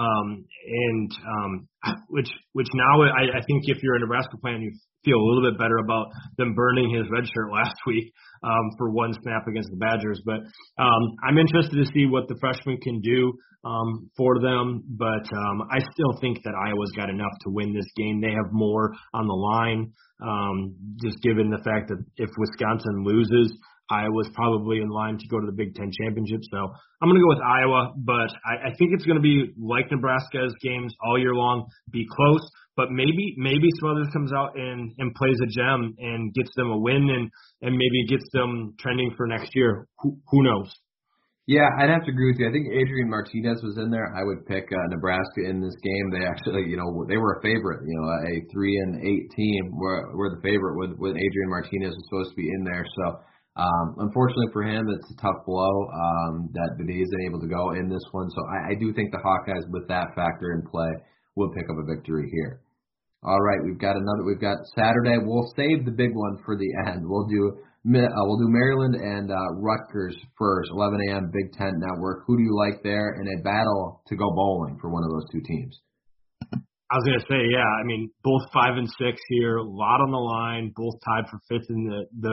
Which now I think if you're a Nebraska fan, you feel a little bit better about them burning his red shirt last week for one snap against the Badgers. But I'm interested to see what the freshman can do for them. But I still think that Iowa's got enough to win this game. They have more on the line, just given the fact that if Wisconsin loses, Iowa's probably in line to go to the Big Ten championship. So I'm going to go with Iowa, but I think it's going to be like Nebraska's games all year long, be close, but maybe Smothers comes out and plays a gem and gets them a win and maybe gets them trending for next year. Who knows? Yeah, I'd have to agree with you. I think Adrian Martinez was in there. I would pick Nebraska in this game. They actually, they were a favorite. A 3-8 team were the favorite with Adrian Martinez was supposed to be in there. So unfortunately for him, it's a tough blow that he isn't able to go in this one. So I do think the Hawkeyes, with that factor in play, will pick up a victory here. All right, we've got Saturday. We'll save the big one for the end. We'll do Maryland and Rutgers first, 11 a.m. Big Ten Network. Who do you like there in a battle to go bowling for one of those two teams? I was going to say, yeah, I mean, both 5 and 6 here, a lot on the line, both tied for 5th in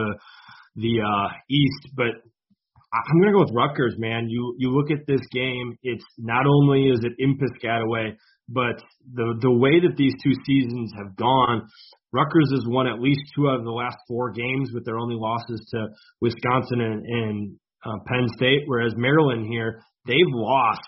the East, but I'm going to go with Rutgers, man. You look at this game, it's not only is it in Piscataway, but the way that these two seasons have gone, Rutgers has won at least 2 out of the last 4 games with their only losses to Wisconsin and Penn State, whereas Maryland here, they've lost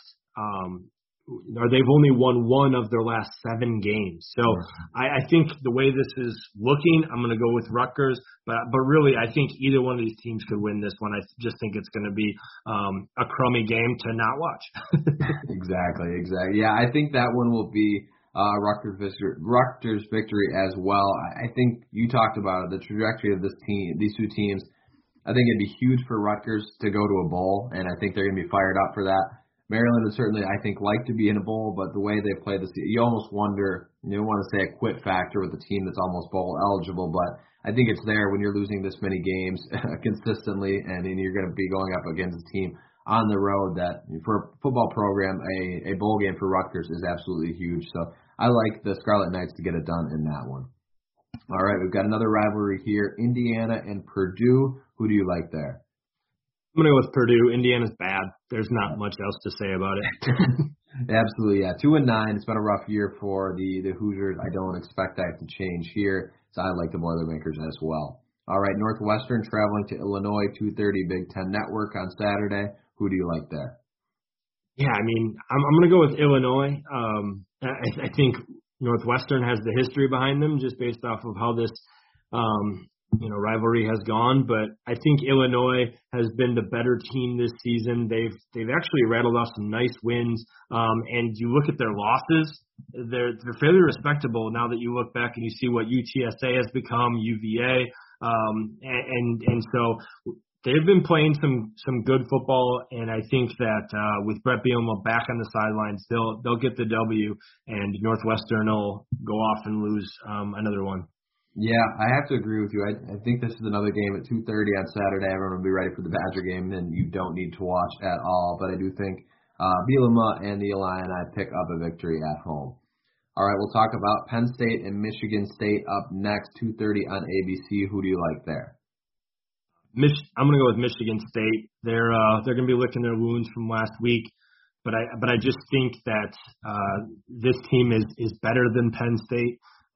or they've only won 1 of their last 7 games. So I think the way this is looking, I'm going to go with Rutgers. But really, I think either one of these teams could win this one. I just think it's going to be a crummy game to not watch. Exactly. Yeah, I think that one will be Rutgers victory as well. I think you talked about it, the trajectory of these two teams. I think it'd be huge for Rutgers to go to a bowl, and I think they're going to be fired up for that. Maryland would certainly, I think, like to be in a bowl, but the way they play this, you almost wonder, you don't want to say a quit factor with a team that's almost bowl eligible, but I think it's there when you're losing this many games consistently, and then you're going to be going up against a team on the road that, for a football program, a bowl game for Rutgers is absolutely huge. So I like the Scarlet Knights to get it done in that one. All right, we've got another rivalry here, Indiana and Purdue. Who do you like there? I'm going to go with Purdue. Indiana's bad. There's not much else to say about it. Absolutely, yeah. 2-9. It's been a rough year for the Hoosiers. I don't expect that to change here, so I like the Boilermakers as well. All right, Northwestern traveling to Illinois, 2:30 Big Ten Network on Saturday. Who do you like there? Yeah, I mean, I'm going to go with Illinois. I think Northwestern has the history behind them just based off of how this rivalry has gone, but I think Illinois has been the better team this season. They've actually rattled off some nice wins, and you look at their losses, they're fairly respectable now that you look back and you see what UTSA has become, UVA, and so they've been playing some good football, and I think that with Brett Bielema back on the sidelines, they'll get the W, and Northwestern will go off and lose another one. Yeah, I have to agree with you. I think this is another game at 2:30 on Saturday. Everyone will be ready for the Badger game, and you don't need to watch at all. But I do think Bielema and the Illini pick up a victory at home. All right, we'll talk about Penn State and Michigan State up next, 2:30 on ABC. Who do you like there? I'm going to go with Michigan State. They're going to be licking their wounds from last week, but I just think that this team is better than Penn State.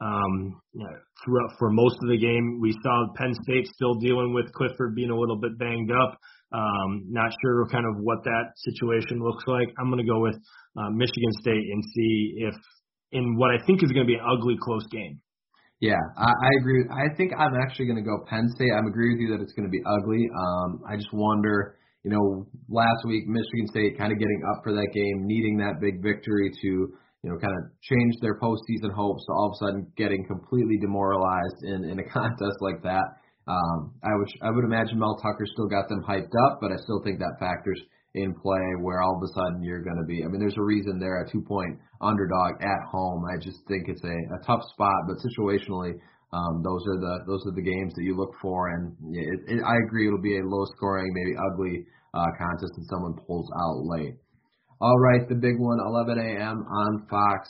For most of the game, we saw Penn State still dealing with Clifford being a little bit banged up. Not sure kind of what that situation looks like. I'm going to go with Michigan State and see if in what I think is going to be an ugly, close game. Yeah, I agree. I think I'm actually going to go Penn State. I agree with you that it's going to be ugly. I just wonder, last week Michigan State kind of getting up for that game, needing that big victory to kind of change their postseason hopes, to all of a sudden getting completely demoralized in a contest like that. I would imagine Mel Tucker still got them hyped up, but I still think that factors in play where all of a sudden you're going to be. I mean, there's a reason they're a 2-point underdog at home. I just think it's a tough spot, but situationally, those are the games that you look for, and I agree it'll be a low scoring, maybe ugly contest and someone pulls out late. All right, the big one, 11 a.m. on Fox.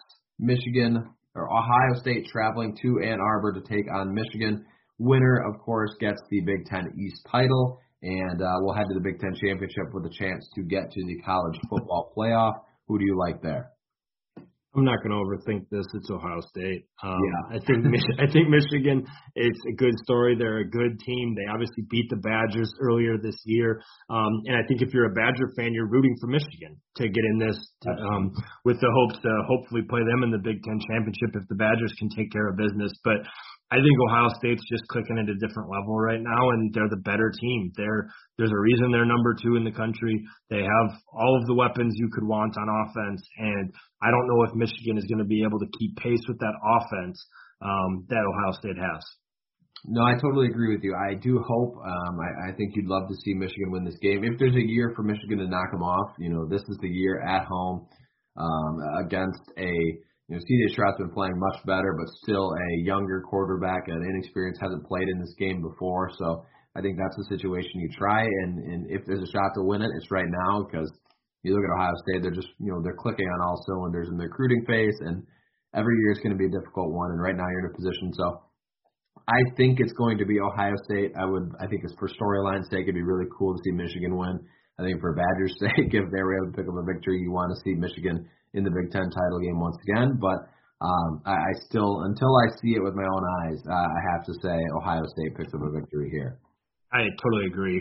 Ohio State traveling to Ann Arbor to take on Michigan. Winner, of course, gets the Big Ten East title, and we'll head to the Big Ten Championship with a chance to get to the college football playoff. Who do you like there? I'm not going to overthink this. It's Ohio State. Yeah. I think Michigan. It's a good story. They're a good team. They obviously beat the Badgers earlier this year, and I think if you're a Badger fan, you're rooting for Michigan to get in this with the hopes to hopefully play them in the Big Ten championship if the Badgers can take care of business. But I think Ohio State's just clicking at a different level right now, and they're the better team. There's a reason they're number 2 in the country. They have all of the weapons you could want on offense, and I don't know if Michigan is going to be able to keep pace with that offense that Ohio State has. No, I totally agree with you. I do hope. I think you'd love to see Michigan win this game. If there's a year for Michigan to knock them off, this is the year at home against a. C.J. Stroud's been playing much better, but still a younger quarterback, an inexperienced, hasn't played in this game before. So I think that's the situation you try. And if there's a shot to win it, it's right now because you look at Ohio State, they're just, they're clicking on all cylinders in the recruiting phase. And every year is going to be a difficult one. And right now you're in a position. So I think it's going to be Ohio State. I think it's for storyline's sake, it'd be really cool to see Michigan win. I think for Badgers' sake, if they were able to pick up a victory, you want to see Michigan in the Big Ten title game once again. But I still, until I see it with my own eyes, I have to say Ohio State picks up a victory here. I totally agree.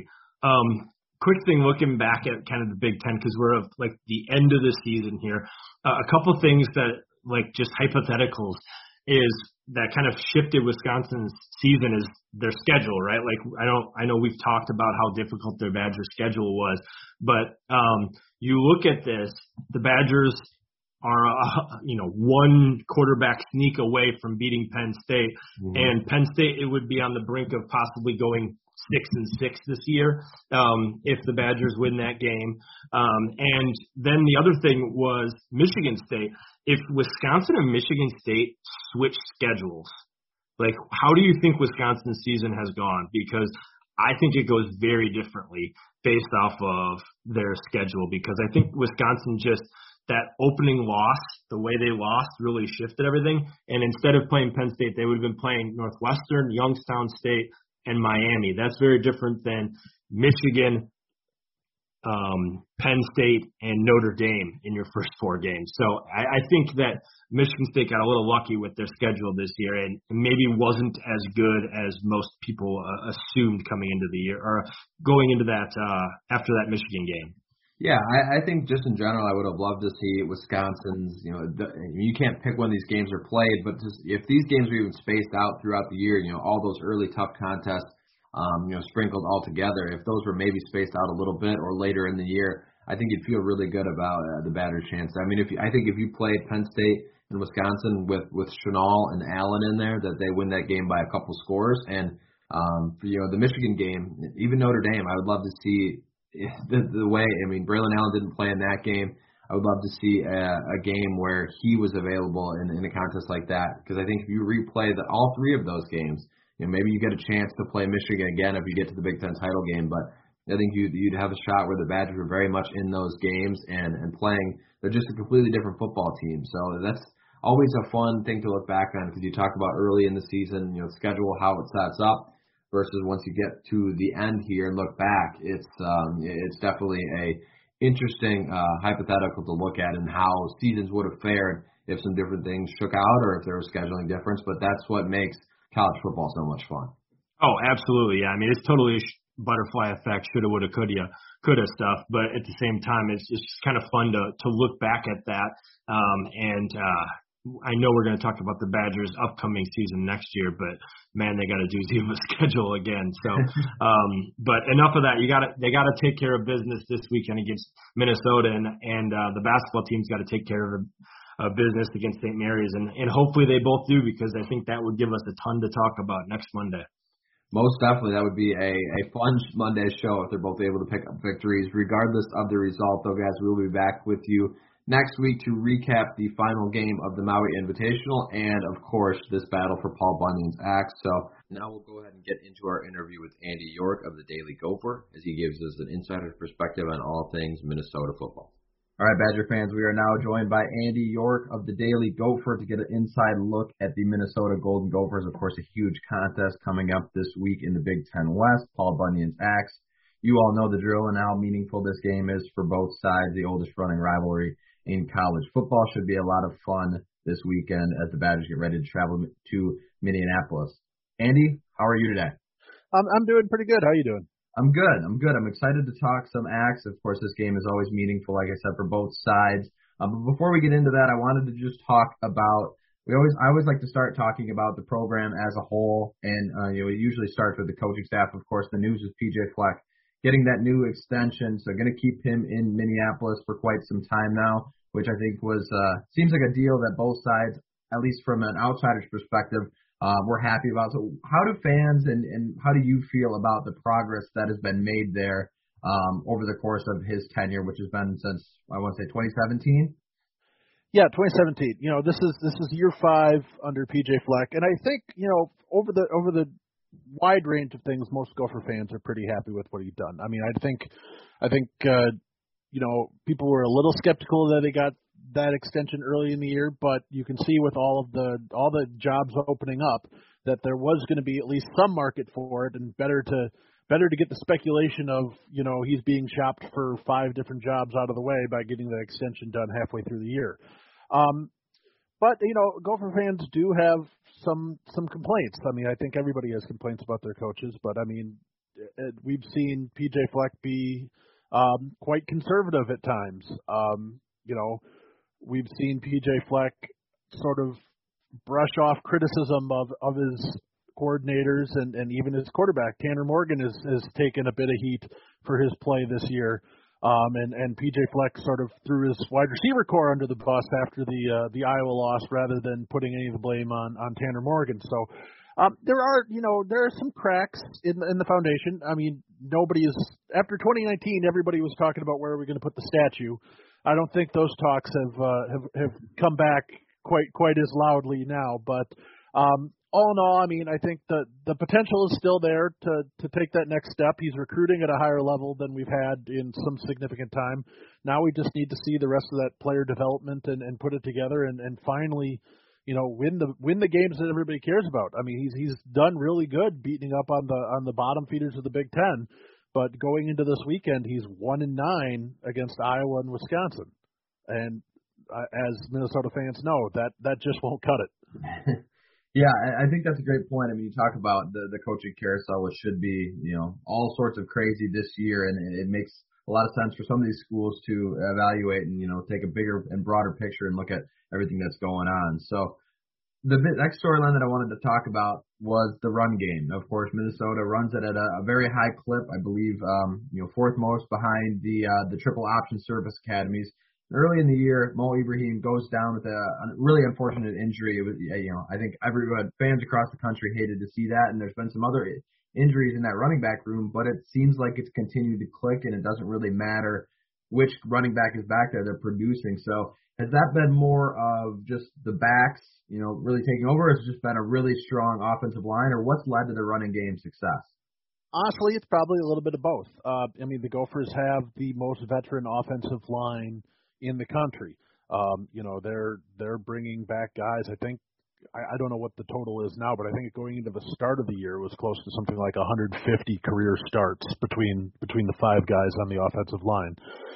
Quick thing, looking back at kind of the Big Ten, because we're like the end of the season here. A couple things that just hypotheticals is that kind of shifted Wisconsin's season is their schedule, right? I know we've talked about how difficult their Badgers schedule was, but you look at this, the Badgers are one quarterback sneak away from beating Penn State, and Penn State, it would be on the brink of possibly going 6-6 this year if the Badgers win that game. And then the other thing was Michigan State. If Wisconsin and Michigan State switch schedules, how do you think Wisconsin's season has gone? Because I think it goes very differently based off of their schedule, because I think Wisconsin just that opening loss, the way they lost really shifted everything. And instead of playing Penn State, they would have been playing Northwestern, Youngstown State, and Miami. That's very different than Michigan, Penn State, and Notre Dame in your first 4 games. So I think that Michigan State got a little lucky with their schedule this year and maybe wasn't as good as most people assumed coming into the year or going into that after that Michigan game. Yeah, I think just in general, I would have loved to see Wisconsin's, you can't pick when these games are played, but just if these games are even spaced out throughout the year, all those early tough contests, sprinkled all together, if those were maybe spaced out a little bit or later in the year, I think you'd feel really good about the Badgers' chance. I mean, I think if you played Penn State and Wisconsin with Chenal and Allen in there, that they win that game by a couple scores. And, the Michigan game, even Notre Dame, I would love to see the way, Braylon Allen didn't play in that game. I would love to see a game where he was available in a contest like that, because I think if you replay all 3 of those games, maybe you get a chance to play Michigan again if you get to the Big Ten title game. But I think you'd have a shot where the Badgers were very much in those games and playing. They're just a completely different football team. So that's always a fun thing to look back on, because you talk about early in the season, schedule, how it sets up, versus once you get to the end here and look back, it's definitely a interesting hypothetical to look at and how seasons would have fared if some different things shook out or if there was scheduling difference. But that's what makes college football so much fun. Oh, absolutely. Yeah. It's totally a butterfly effect, shoulda, woulda, coulda stuff. But at the same time, it's just kind of fun to look back at that. I know we're going to talk about the Badgers' upcoming season next year, but man, they got to do the schedule again. So, but enough of that. They got to take care of business this weekend against Minnesota, and the basketball team's got to take care of business against St. Mary's, and hopefully they both do, because I think that would give us a ton to talk about next Monday. Most definitely, that would be a fun Monday show if they're both able to pick up victories, regardless of the result. Though, guys, we'll be back with you next week to recap the final game of the Maui Invitational and, of course, this battle for Paul Bunyan's axe. So now we'll go ahead and get into our interview with Andy York of the Daily Gopher as he gives us an insider's perspective on all things Minnesota football. All right, Badger fans, we are now joined by Andy York of the Daily Gopher to get an inside look at the Minnesota Golden Gophers. Of course, a huge contest coming up this week in the Big Ten West, Paul Bunyan's axe. You all know the drill and how meaningful this game is for both sides. The oldest running rivalry in college football should be a lot of fun this weekend as the Badgers get ready to travel to Minneapolis. Andy, how are you today? I'm doing pretty good. How are you doing? I'm good. I'm excited to talk some axe. Of course, this game is always meaningful, like I said, for both sides. But before we get into that, I wanted to just talk about. I always like to start talking about the program as a whole, and it usually starts with the coaching staff. Of course, the news is PJ Fleck getting that new extension, so going to keep him in Minneapolis for quite some time now, which I think seems like a deal that both sides, at least from an outsider's perspective, we're happy about. So how do fans and how do you feel about the progress that has been made there over the course of his tenure, which has been since, I want to say, 2017? Yeah, 2017. This is year 5 under PJ Fleck, and I think, over the wide range of things, most Gopher fans are pretty happy with what he's done. I mean, I think people were a little skeptical that they got that extension early in the year, but you can see with all the jobs opening up that there was going to be at least some market for it, and better to get the speculation of he's being shopped for 5 different jobs out of the way by getting the extension done halfway through the year. But Gopher fans do have some complaints. I mean, I think everybody has complaints about their coaches, but I mean, we've seen PJ Fleck be quite conservative at times. We've seen PJ Fleck sort of brush off criticism of his coordinators and even his quarterback. Tanner Morgan has taken a bit of heat for his play this year. And PJ Fleck sort of threw his wide receiver core under the bus after the Iowa loss rather than putting any of the blame on Tanner Morgan. So there are some cracks in the foundation. I mean, after 2019, everybody was talking about where are we going to put the statue. I don't think those talks have come back quite as loudly now, but all in all, I mean, I think the potential is still there to take that next step. He's recruiting at a higher level than we've had in some significant time. Now we just need to see the rest of that player development and put it together and finally, win the games that everybody cares about. I mean, he's done really good beating up on the bottom feeders of the Big Ten, but going into this weekend, he's 1-9 against Iowa and Wisconsin, and as Minnesota fans know, that just won't cut it. Yeah, I think that's a great point. I mean, you talk about the coaching carousel, which should be, all sorts of crazy this year, and it makes a lot of sense for some of these schools to evaluate and, take a bigger and broader picture and look at everything that's going on. So the next storyline that I wanted to talk about was the run game. Of course, Minnesota runs it at a very high clip, I believe, 4th most behind the triple option service academies. Early in the year, Mo Ibrahim goes down with a really unfortunate injury. It was, I think fans across the country hated to see that, and there's been some other injuries in that running back room, but it seems like it's continued to click, and it doesn't really matter which running back is back there, they're producing. So has that been more of just the backs, really taking over, or has it just been a really strong offensive line, or what's led to the running game success? Honestly, it's probably a little bit of both. I mean, the Gophers have the most veteran offensive line in the country. They're bringing back guys. I think I don't know what the total is now, but I think going into the start of the year it was close to something like 150 career starts between the 5 guys on the offensive line.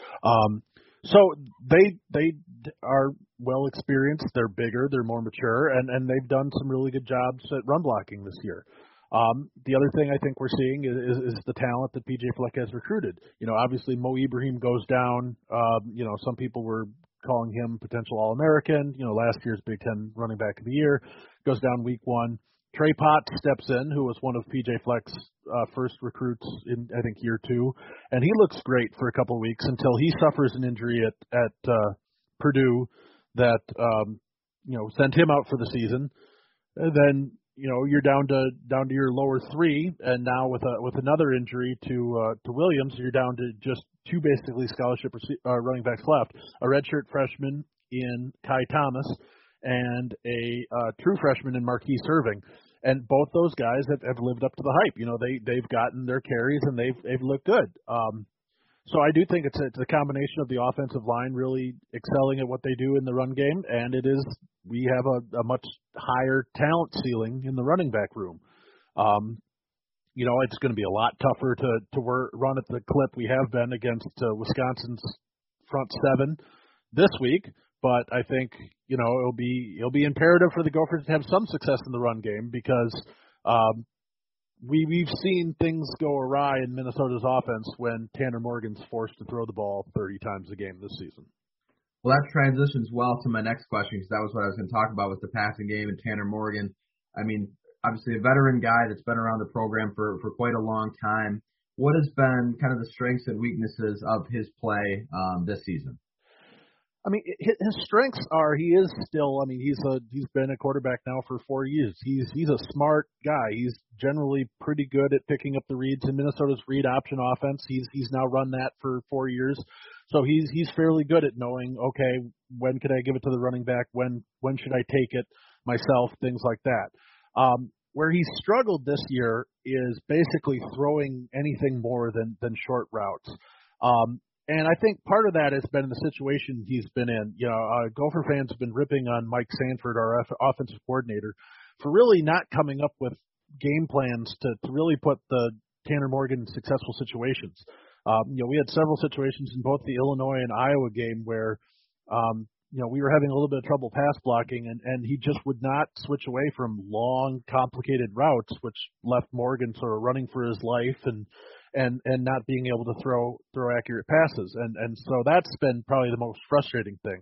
So they are well experienced. They're bigger. They're more mature, and they've done some really good jobs at run blocking this year. The other thing I think we're seeing is the talent that PJ Fleck has recruited. Obviously Mo Ibrahim goes down. Some people were calling him potential All-American. Last year's Big Ten running back of the year, goes down week 1. Trey Potts steps in, who was one of PJ Fleck's first recruits in, I think, year 2, and he looks great for a couple of weeks until he suffers an injury at Purdue that sent him out for the season. And then you're down to your lower three, and now with another injury to Williams, you're down to just two basically scholarship running backs left: a redshirt freshman in Kai Thomas and a true freshman in Marquise Irving. And both those guys have lived up to the hype. They've gotten their carries and they've looked good. So I do think it's a combination of the offensive line really excelling at what they do in the run game, and we have a much higher talent ceiling in the running back room. It's going to be a lot tougher to run at the clip we have been against Wisconsin's front seven this week, but I think it'll be imperative for the Gophers to have some success in the run game because we've seen things go awry in Minnesota's offense when Tanner Morgan's forced to throw the ball 30 times a game this season. Well, that transitions well to my next question because that was what I was going to talk about with the passing game and Tanner Morgan. I mean, obviously a veteran guy that's been around the program for quite a long time. What has been kind of the strengths and weaknesses of his play this season? I mean, his strengths are he's been a quarterback now for 4 years. He's a smart guy. He's generally pretty good at picking up the reads in Minnesota's read option offense. He's now run that for 4 years, so he's fairly good at knowing, okay, when can I give it to the running back? When should I take it myself? Things like that. Where he struggled this year is basically throwing anything more than short routes. And I think part of that has been the situation he's been in. Gopher fans have been ripping on Mike Sanford, our offensive coordinator, for really not coming up with game plans to really put the Tanner Morgan in successful situations. We had several situations in both the Illinois and Iowa game where, we were having a little bit of trouble pass blocking, and he just would not switch away from long, complicated routes, which left Morgan sort of running for his life and not being able to throw accurate passes. And so that's been probably the most frustrating thing.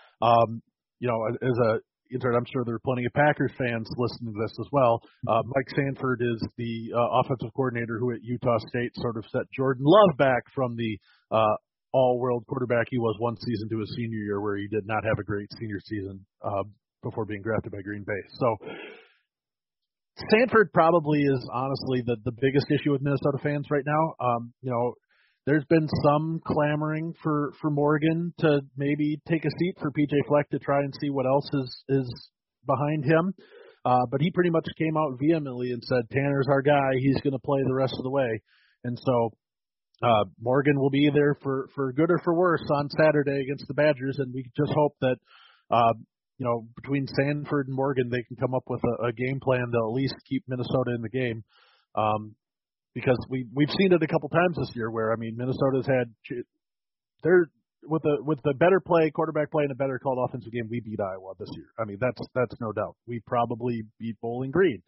As a intern, I'm sure there are plenty of Packers fans listening to this as well. Mike Sanford is the offensive coordinator who at Utah State sort of set Jordan Love back from the all-world quarterback he was one season to his senior year, where he did not have a great senior season before being drafted by Green Bay. So Sanford probably is honestly the biggest issue with Minnesota fans right now. There's been some clamoring for Morgan to maybe take a seat for PJ Fleck to try and see what else is behind him. But he pretty much came out vehemently and said, Tanner's our guy. He's going to play the rest of the way. And so Morgan will be there for good or for worse on Saturday against the Badgers. And we just hope that between Sanford and Morgan, they can come up with a game plan that'll at least keep Minnesota in the game. Because we've seen it a couple times this year where, Minnesota's had with the better quarterback play and a better called offensive game, we beat Iowa this year. That's no doubt. We probably beat Bowling Green.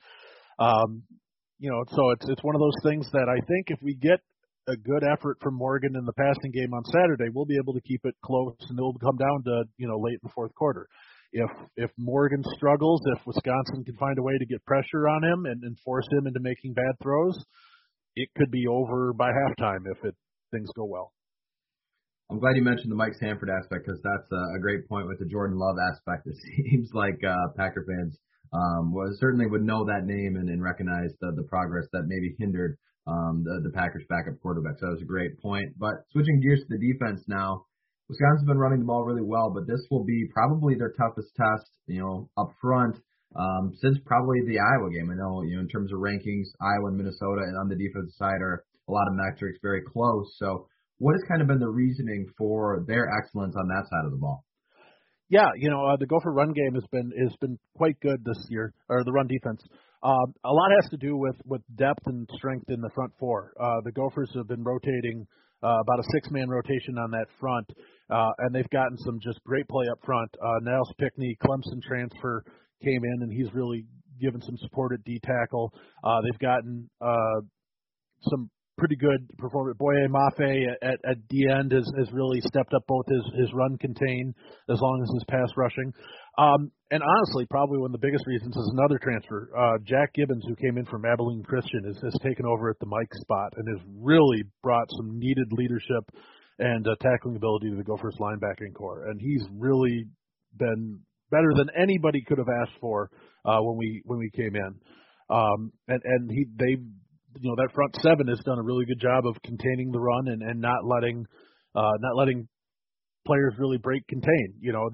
So it's one of those things that I think if we get a good effort from Morgan in the passing game on Saturday, we'll be able to keep it close, and it'll come down to late in the fourth quarter. If Morgan struggles, if Wisconsin can find a way to get pressure on him and force him into making bad throws, it could be over by halftime if things go well. I'm glad you mentioned the Mike Sanford aspect because that's a great point with the Jordan Love aspect. It seems like Packer fans certainly would know that name and recognize the progress that maybe hindered the Packers' backup quarterback. So that was a great point. But switching gears to the defense now, Wisconsin's been running the ball really well, but this will be probably their toughest test, up front since probably the Iowa game. I know, in terms of rankings, Iowa and Minnesota and on the defensive side are a lot of metrics very close. So what has kind of been the reasoning for their excellence on that side of the ball? Yeah, the Gopher run game has been quite good this year, or the run defense. A lot has to do with depth and strength in the front four. The Gophers have been rotating about a six-man rotation on that front, and they've gotten some just great play up front. Niles Pickney, Clemson transfer, came in, and he's really given some support at D-tackle. They've gotten some pretty good performance. Boye Mafe at D-end has really stepped up both his run contain as long as his pass rushing. And honestly, probably one of the biggest reasons is another transfer. Jack Gibbons, who came in from Abilene Christian, has taken over at the Mike spot and has really brought some needed leadership and tackling ability to the Gophers linebacking core. And he's really been better than anybody could have asked for when we came in. That front seven has done a really good job of containing the run and not letting players really break contain.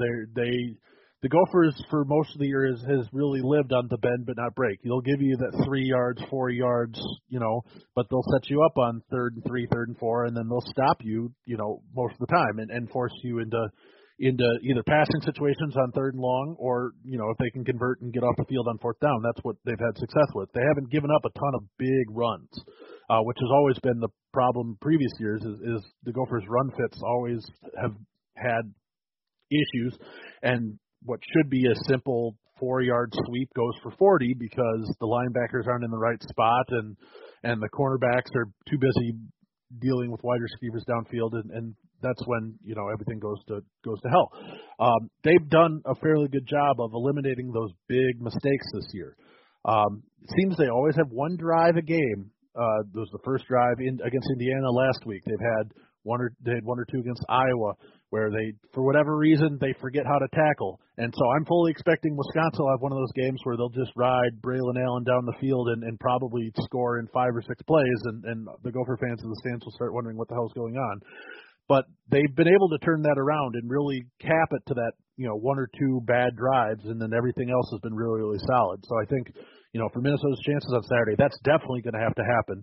The Gophers for most of the year has really lived on the bend but not break. They'll give you that 3 yards, 4 yards, but they'll set you up on 3rd and 3, 3rd and 4, and then they'll stop you, most of the time and force you into either passing situations on 3rd and long, or if they can convert and get off the field on 4th down, that's what they've had success with. They haven't given up a ton of big runs, which has always been the problem previous years. Is the Gophers' run fits always have had issues, and what should be a simple 4-yard sweep goes for 40 because the linebackers aren't in the right spot and the cornerbacks are too busy dealing with wide receivers downfield, and that's when everything goes to hell. They've done a fairly good job of eliminating those big mistakes this year. It seems they always have one drive a game. It was the first drive against Indiana last week. They had one or two against Iowa where they, for whatever reason, they forget how to tackle. And so I'm fully expecting Wisconsin will have one of those games where they'll just ride Braylon Allen down the field and probably score in 5 or 6 plays, and the Gopher fans in the stands will start wondering what the hell's going on. But they've been able to turn that around and really cap it to that, 1 or 2 bad drives, and then everything else has been really, really solid. So I think, for Minnesota's chances on Saturday, that's definitely going to have to happen.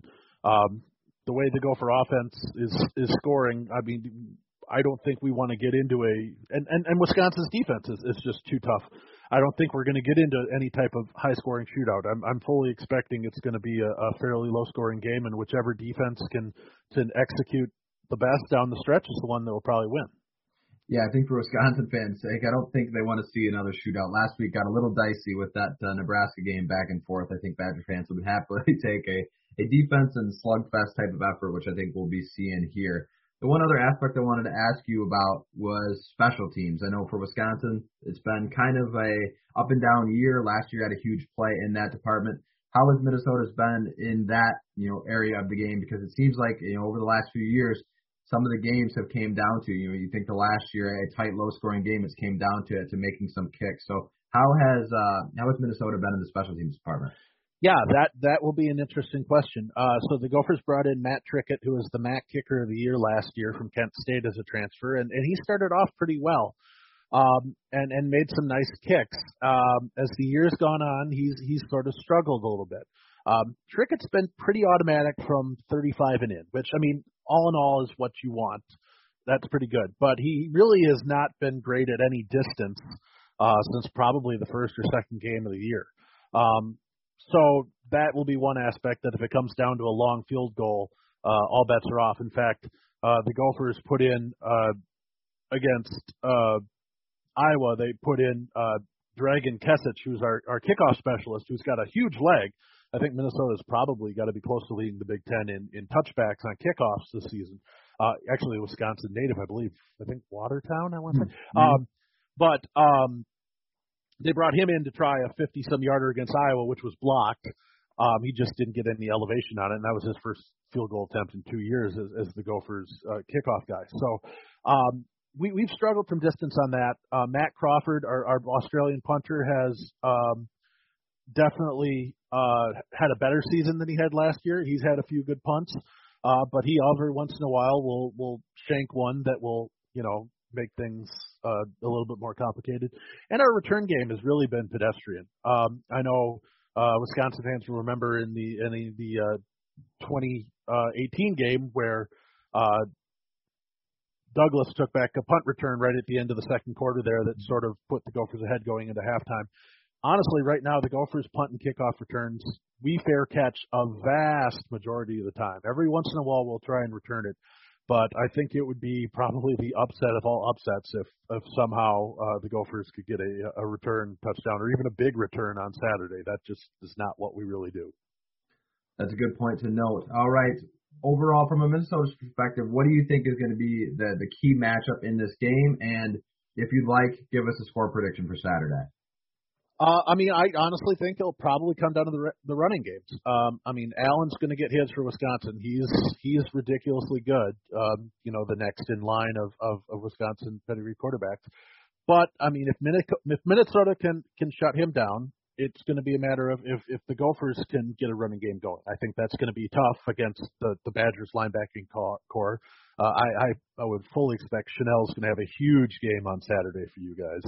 The way the Gopher offense is scoring, I mean, I don't think we want to get into and Wisconsin's defense is just too tough. I don't think we're going to get into any type of high-scoring shootout. I'm fully expecting it's going to be a fairly low-scoring game, and whichever defense can execute the best down the stretch is the one that will probably win. Yeah, I think for Wisconsin fans' sake, I don't think they want to see another shootout. Last week got a little dicey with that Nebraska game back and forth. I think Badger fans would happily take a defense and slugfest type of effort, which I think we'll be seeing here. The one other aspect I wanted to ask you about was special teams. I know for Wisconsin, it's been kind of a up and down year. Last year had a huge play in that department. How has Minnesota's been in that, area of the game? Because it seems like, over the last few years, some of the games have came down to, you think the last year, a tight, low-scoring game, it's came down to making some kicks. So how has Minnesota been in the special teams department? Yeah, that will be an interesting question. So the Gophers brought in Matt Trickett, who was the MAC kicker of the year last year from Kent State as a transfer, and he started off pretty well, and made some nice kicks. As the year's gone on, he's sort of struggled a little bit. Trickett's been pretty automatic from 35 and in, which, I mean, all in all is what you want. That's pretty good. But he really has not been great at any distance since probably the first or second game of the year. So that will be one aspect that if it comes down to a long field goal, all bets are off. In fact, the Gophers put in against Iowa, they put in Dragan Kesic, who's our kickoff specialist, who's got a huge leg. I think Minnesota's probably got to be close to leading the Big Ten in touchbacks on kickoffs this season. Actually, a Wisconsin native, I believe. I think Watertown, I want to say. But they brought him in to try a 50-some-yarder against Iowa, which was blocked. He just didn't get any elevation on it, and that was his first field goal attempt in 2 years as the Gophers' kickoff guy. So we've struggled from distance on that. Matt Crawford, our Australian punter, has definitely had a better season than he had last year. He's had a few good punts, but he every once in a while will shank one that will, make things a little bit more complicated. And our return game has really been pedestrian. I know Wisconsin fans will remember in the 2018 game where Douglas took back a punt return right at the end of the second quarter there that sort of put the Gophers ahead going into halftime. Honestly, right now, the Gophers' punt and kickoff returns, we fair catch a vast majority of the time. Every once in a while, we'll try and return it. But I think it would be probably the upset of all upsets if somehow the Gophers could get a return touchdown or even a big return on Saturday. That just is not what we really do. That's a good point to note. All right. Overall, from a Minnesota's perspective, what do you think is going to be the key matchup in this game? And if you'd like, give us a score prediction for Saturday. I honestly think it'll probably come down to the running games. Allen's going to get his for Wisconsin. He's ridiculously good. The next in line of Wisconsin pedigree quarterbacks. But I mean, if Minnesota can shut him down, it's going to be a matter of if the Gophers can get a running game going. I think that's going to be tough against the Badgers linebacking core. I would fully expect Chanel's going to have a huge game on Saturday for you guys.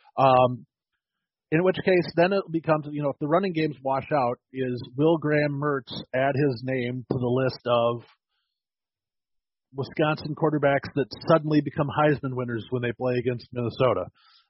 In which case, then it becomes, if the running games wash out, will Graham Mertz add his name to the list of Wisconsin quarterbacks that suddenly become Heisman winners when they play against Minnesota?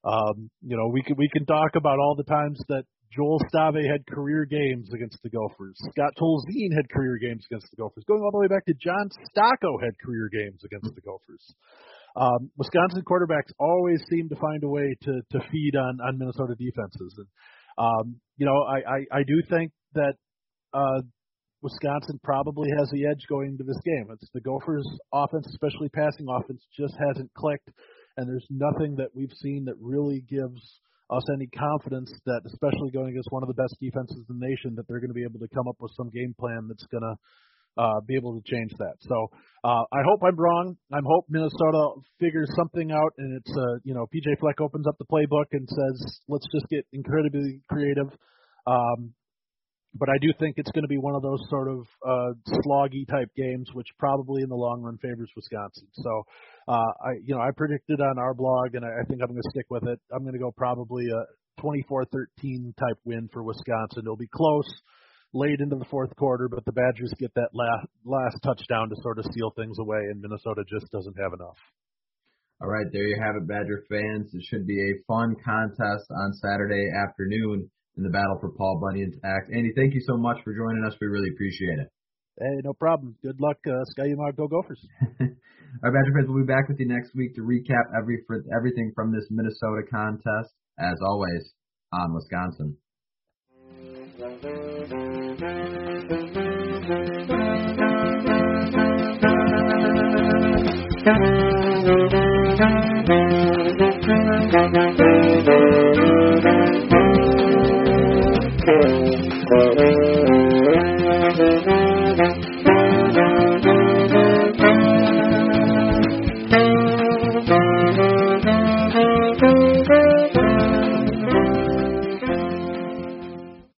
We can talk about all the times that Joel Stave had career games against the Gophers. Scott Tolzien had career games against the Gophers. Going all the way back to John Stocco had career games against the Gophers. Wisconsin quarterbacks always seem to find a way to feed on Minnesota defenses. And, I do think that Wisconsin probably has the edge going into this game. It's the Gophers' offense, especially passing offense, just hasn't clicked. And there's nothing that we've seen that really gives us any confidence that, especially going against one of the best defenses in the nation, that they're going to be able to come up with some game plan that's going to be able to change that. So I hope I'm wrong. I hope Minnesota figures something out, and it's PJ Fleck opens up the playbook and says, let's just get incredibly creative. But I do think it's going to be one of those sort of sloggy type games, which probably in the long run favors Wisconsin. So I predicted on our blog, and I think I'm going to stick with it. I'm going to go probably a 24-13 type win for Wisconsin. It'll be close late into the fourth quarter, but the Badgers get that last touchdown to sort of seal things away, and Minnesota just doesn't have enough. All right, there you have it, Badger fans. It should be a fun contest on Saturday afternoon in the battle for Paul Bunyan's axe. Andy, thank you so much for joining us. We really appreciate it. Hey, no problem. Good luck, Ski-U-Mah, go Gophers. All right, Badger fans, we'll be back with you next week to recap everything from this Minnesota contest, as always, on Wisconsin. Thank you.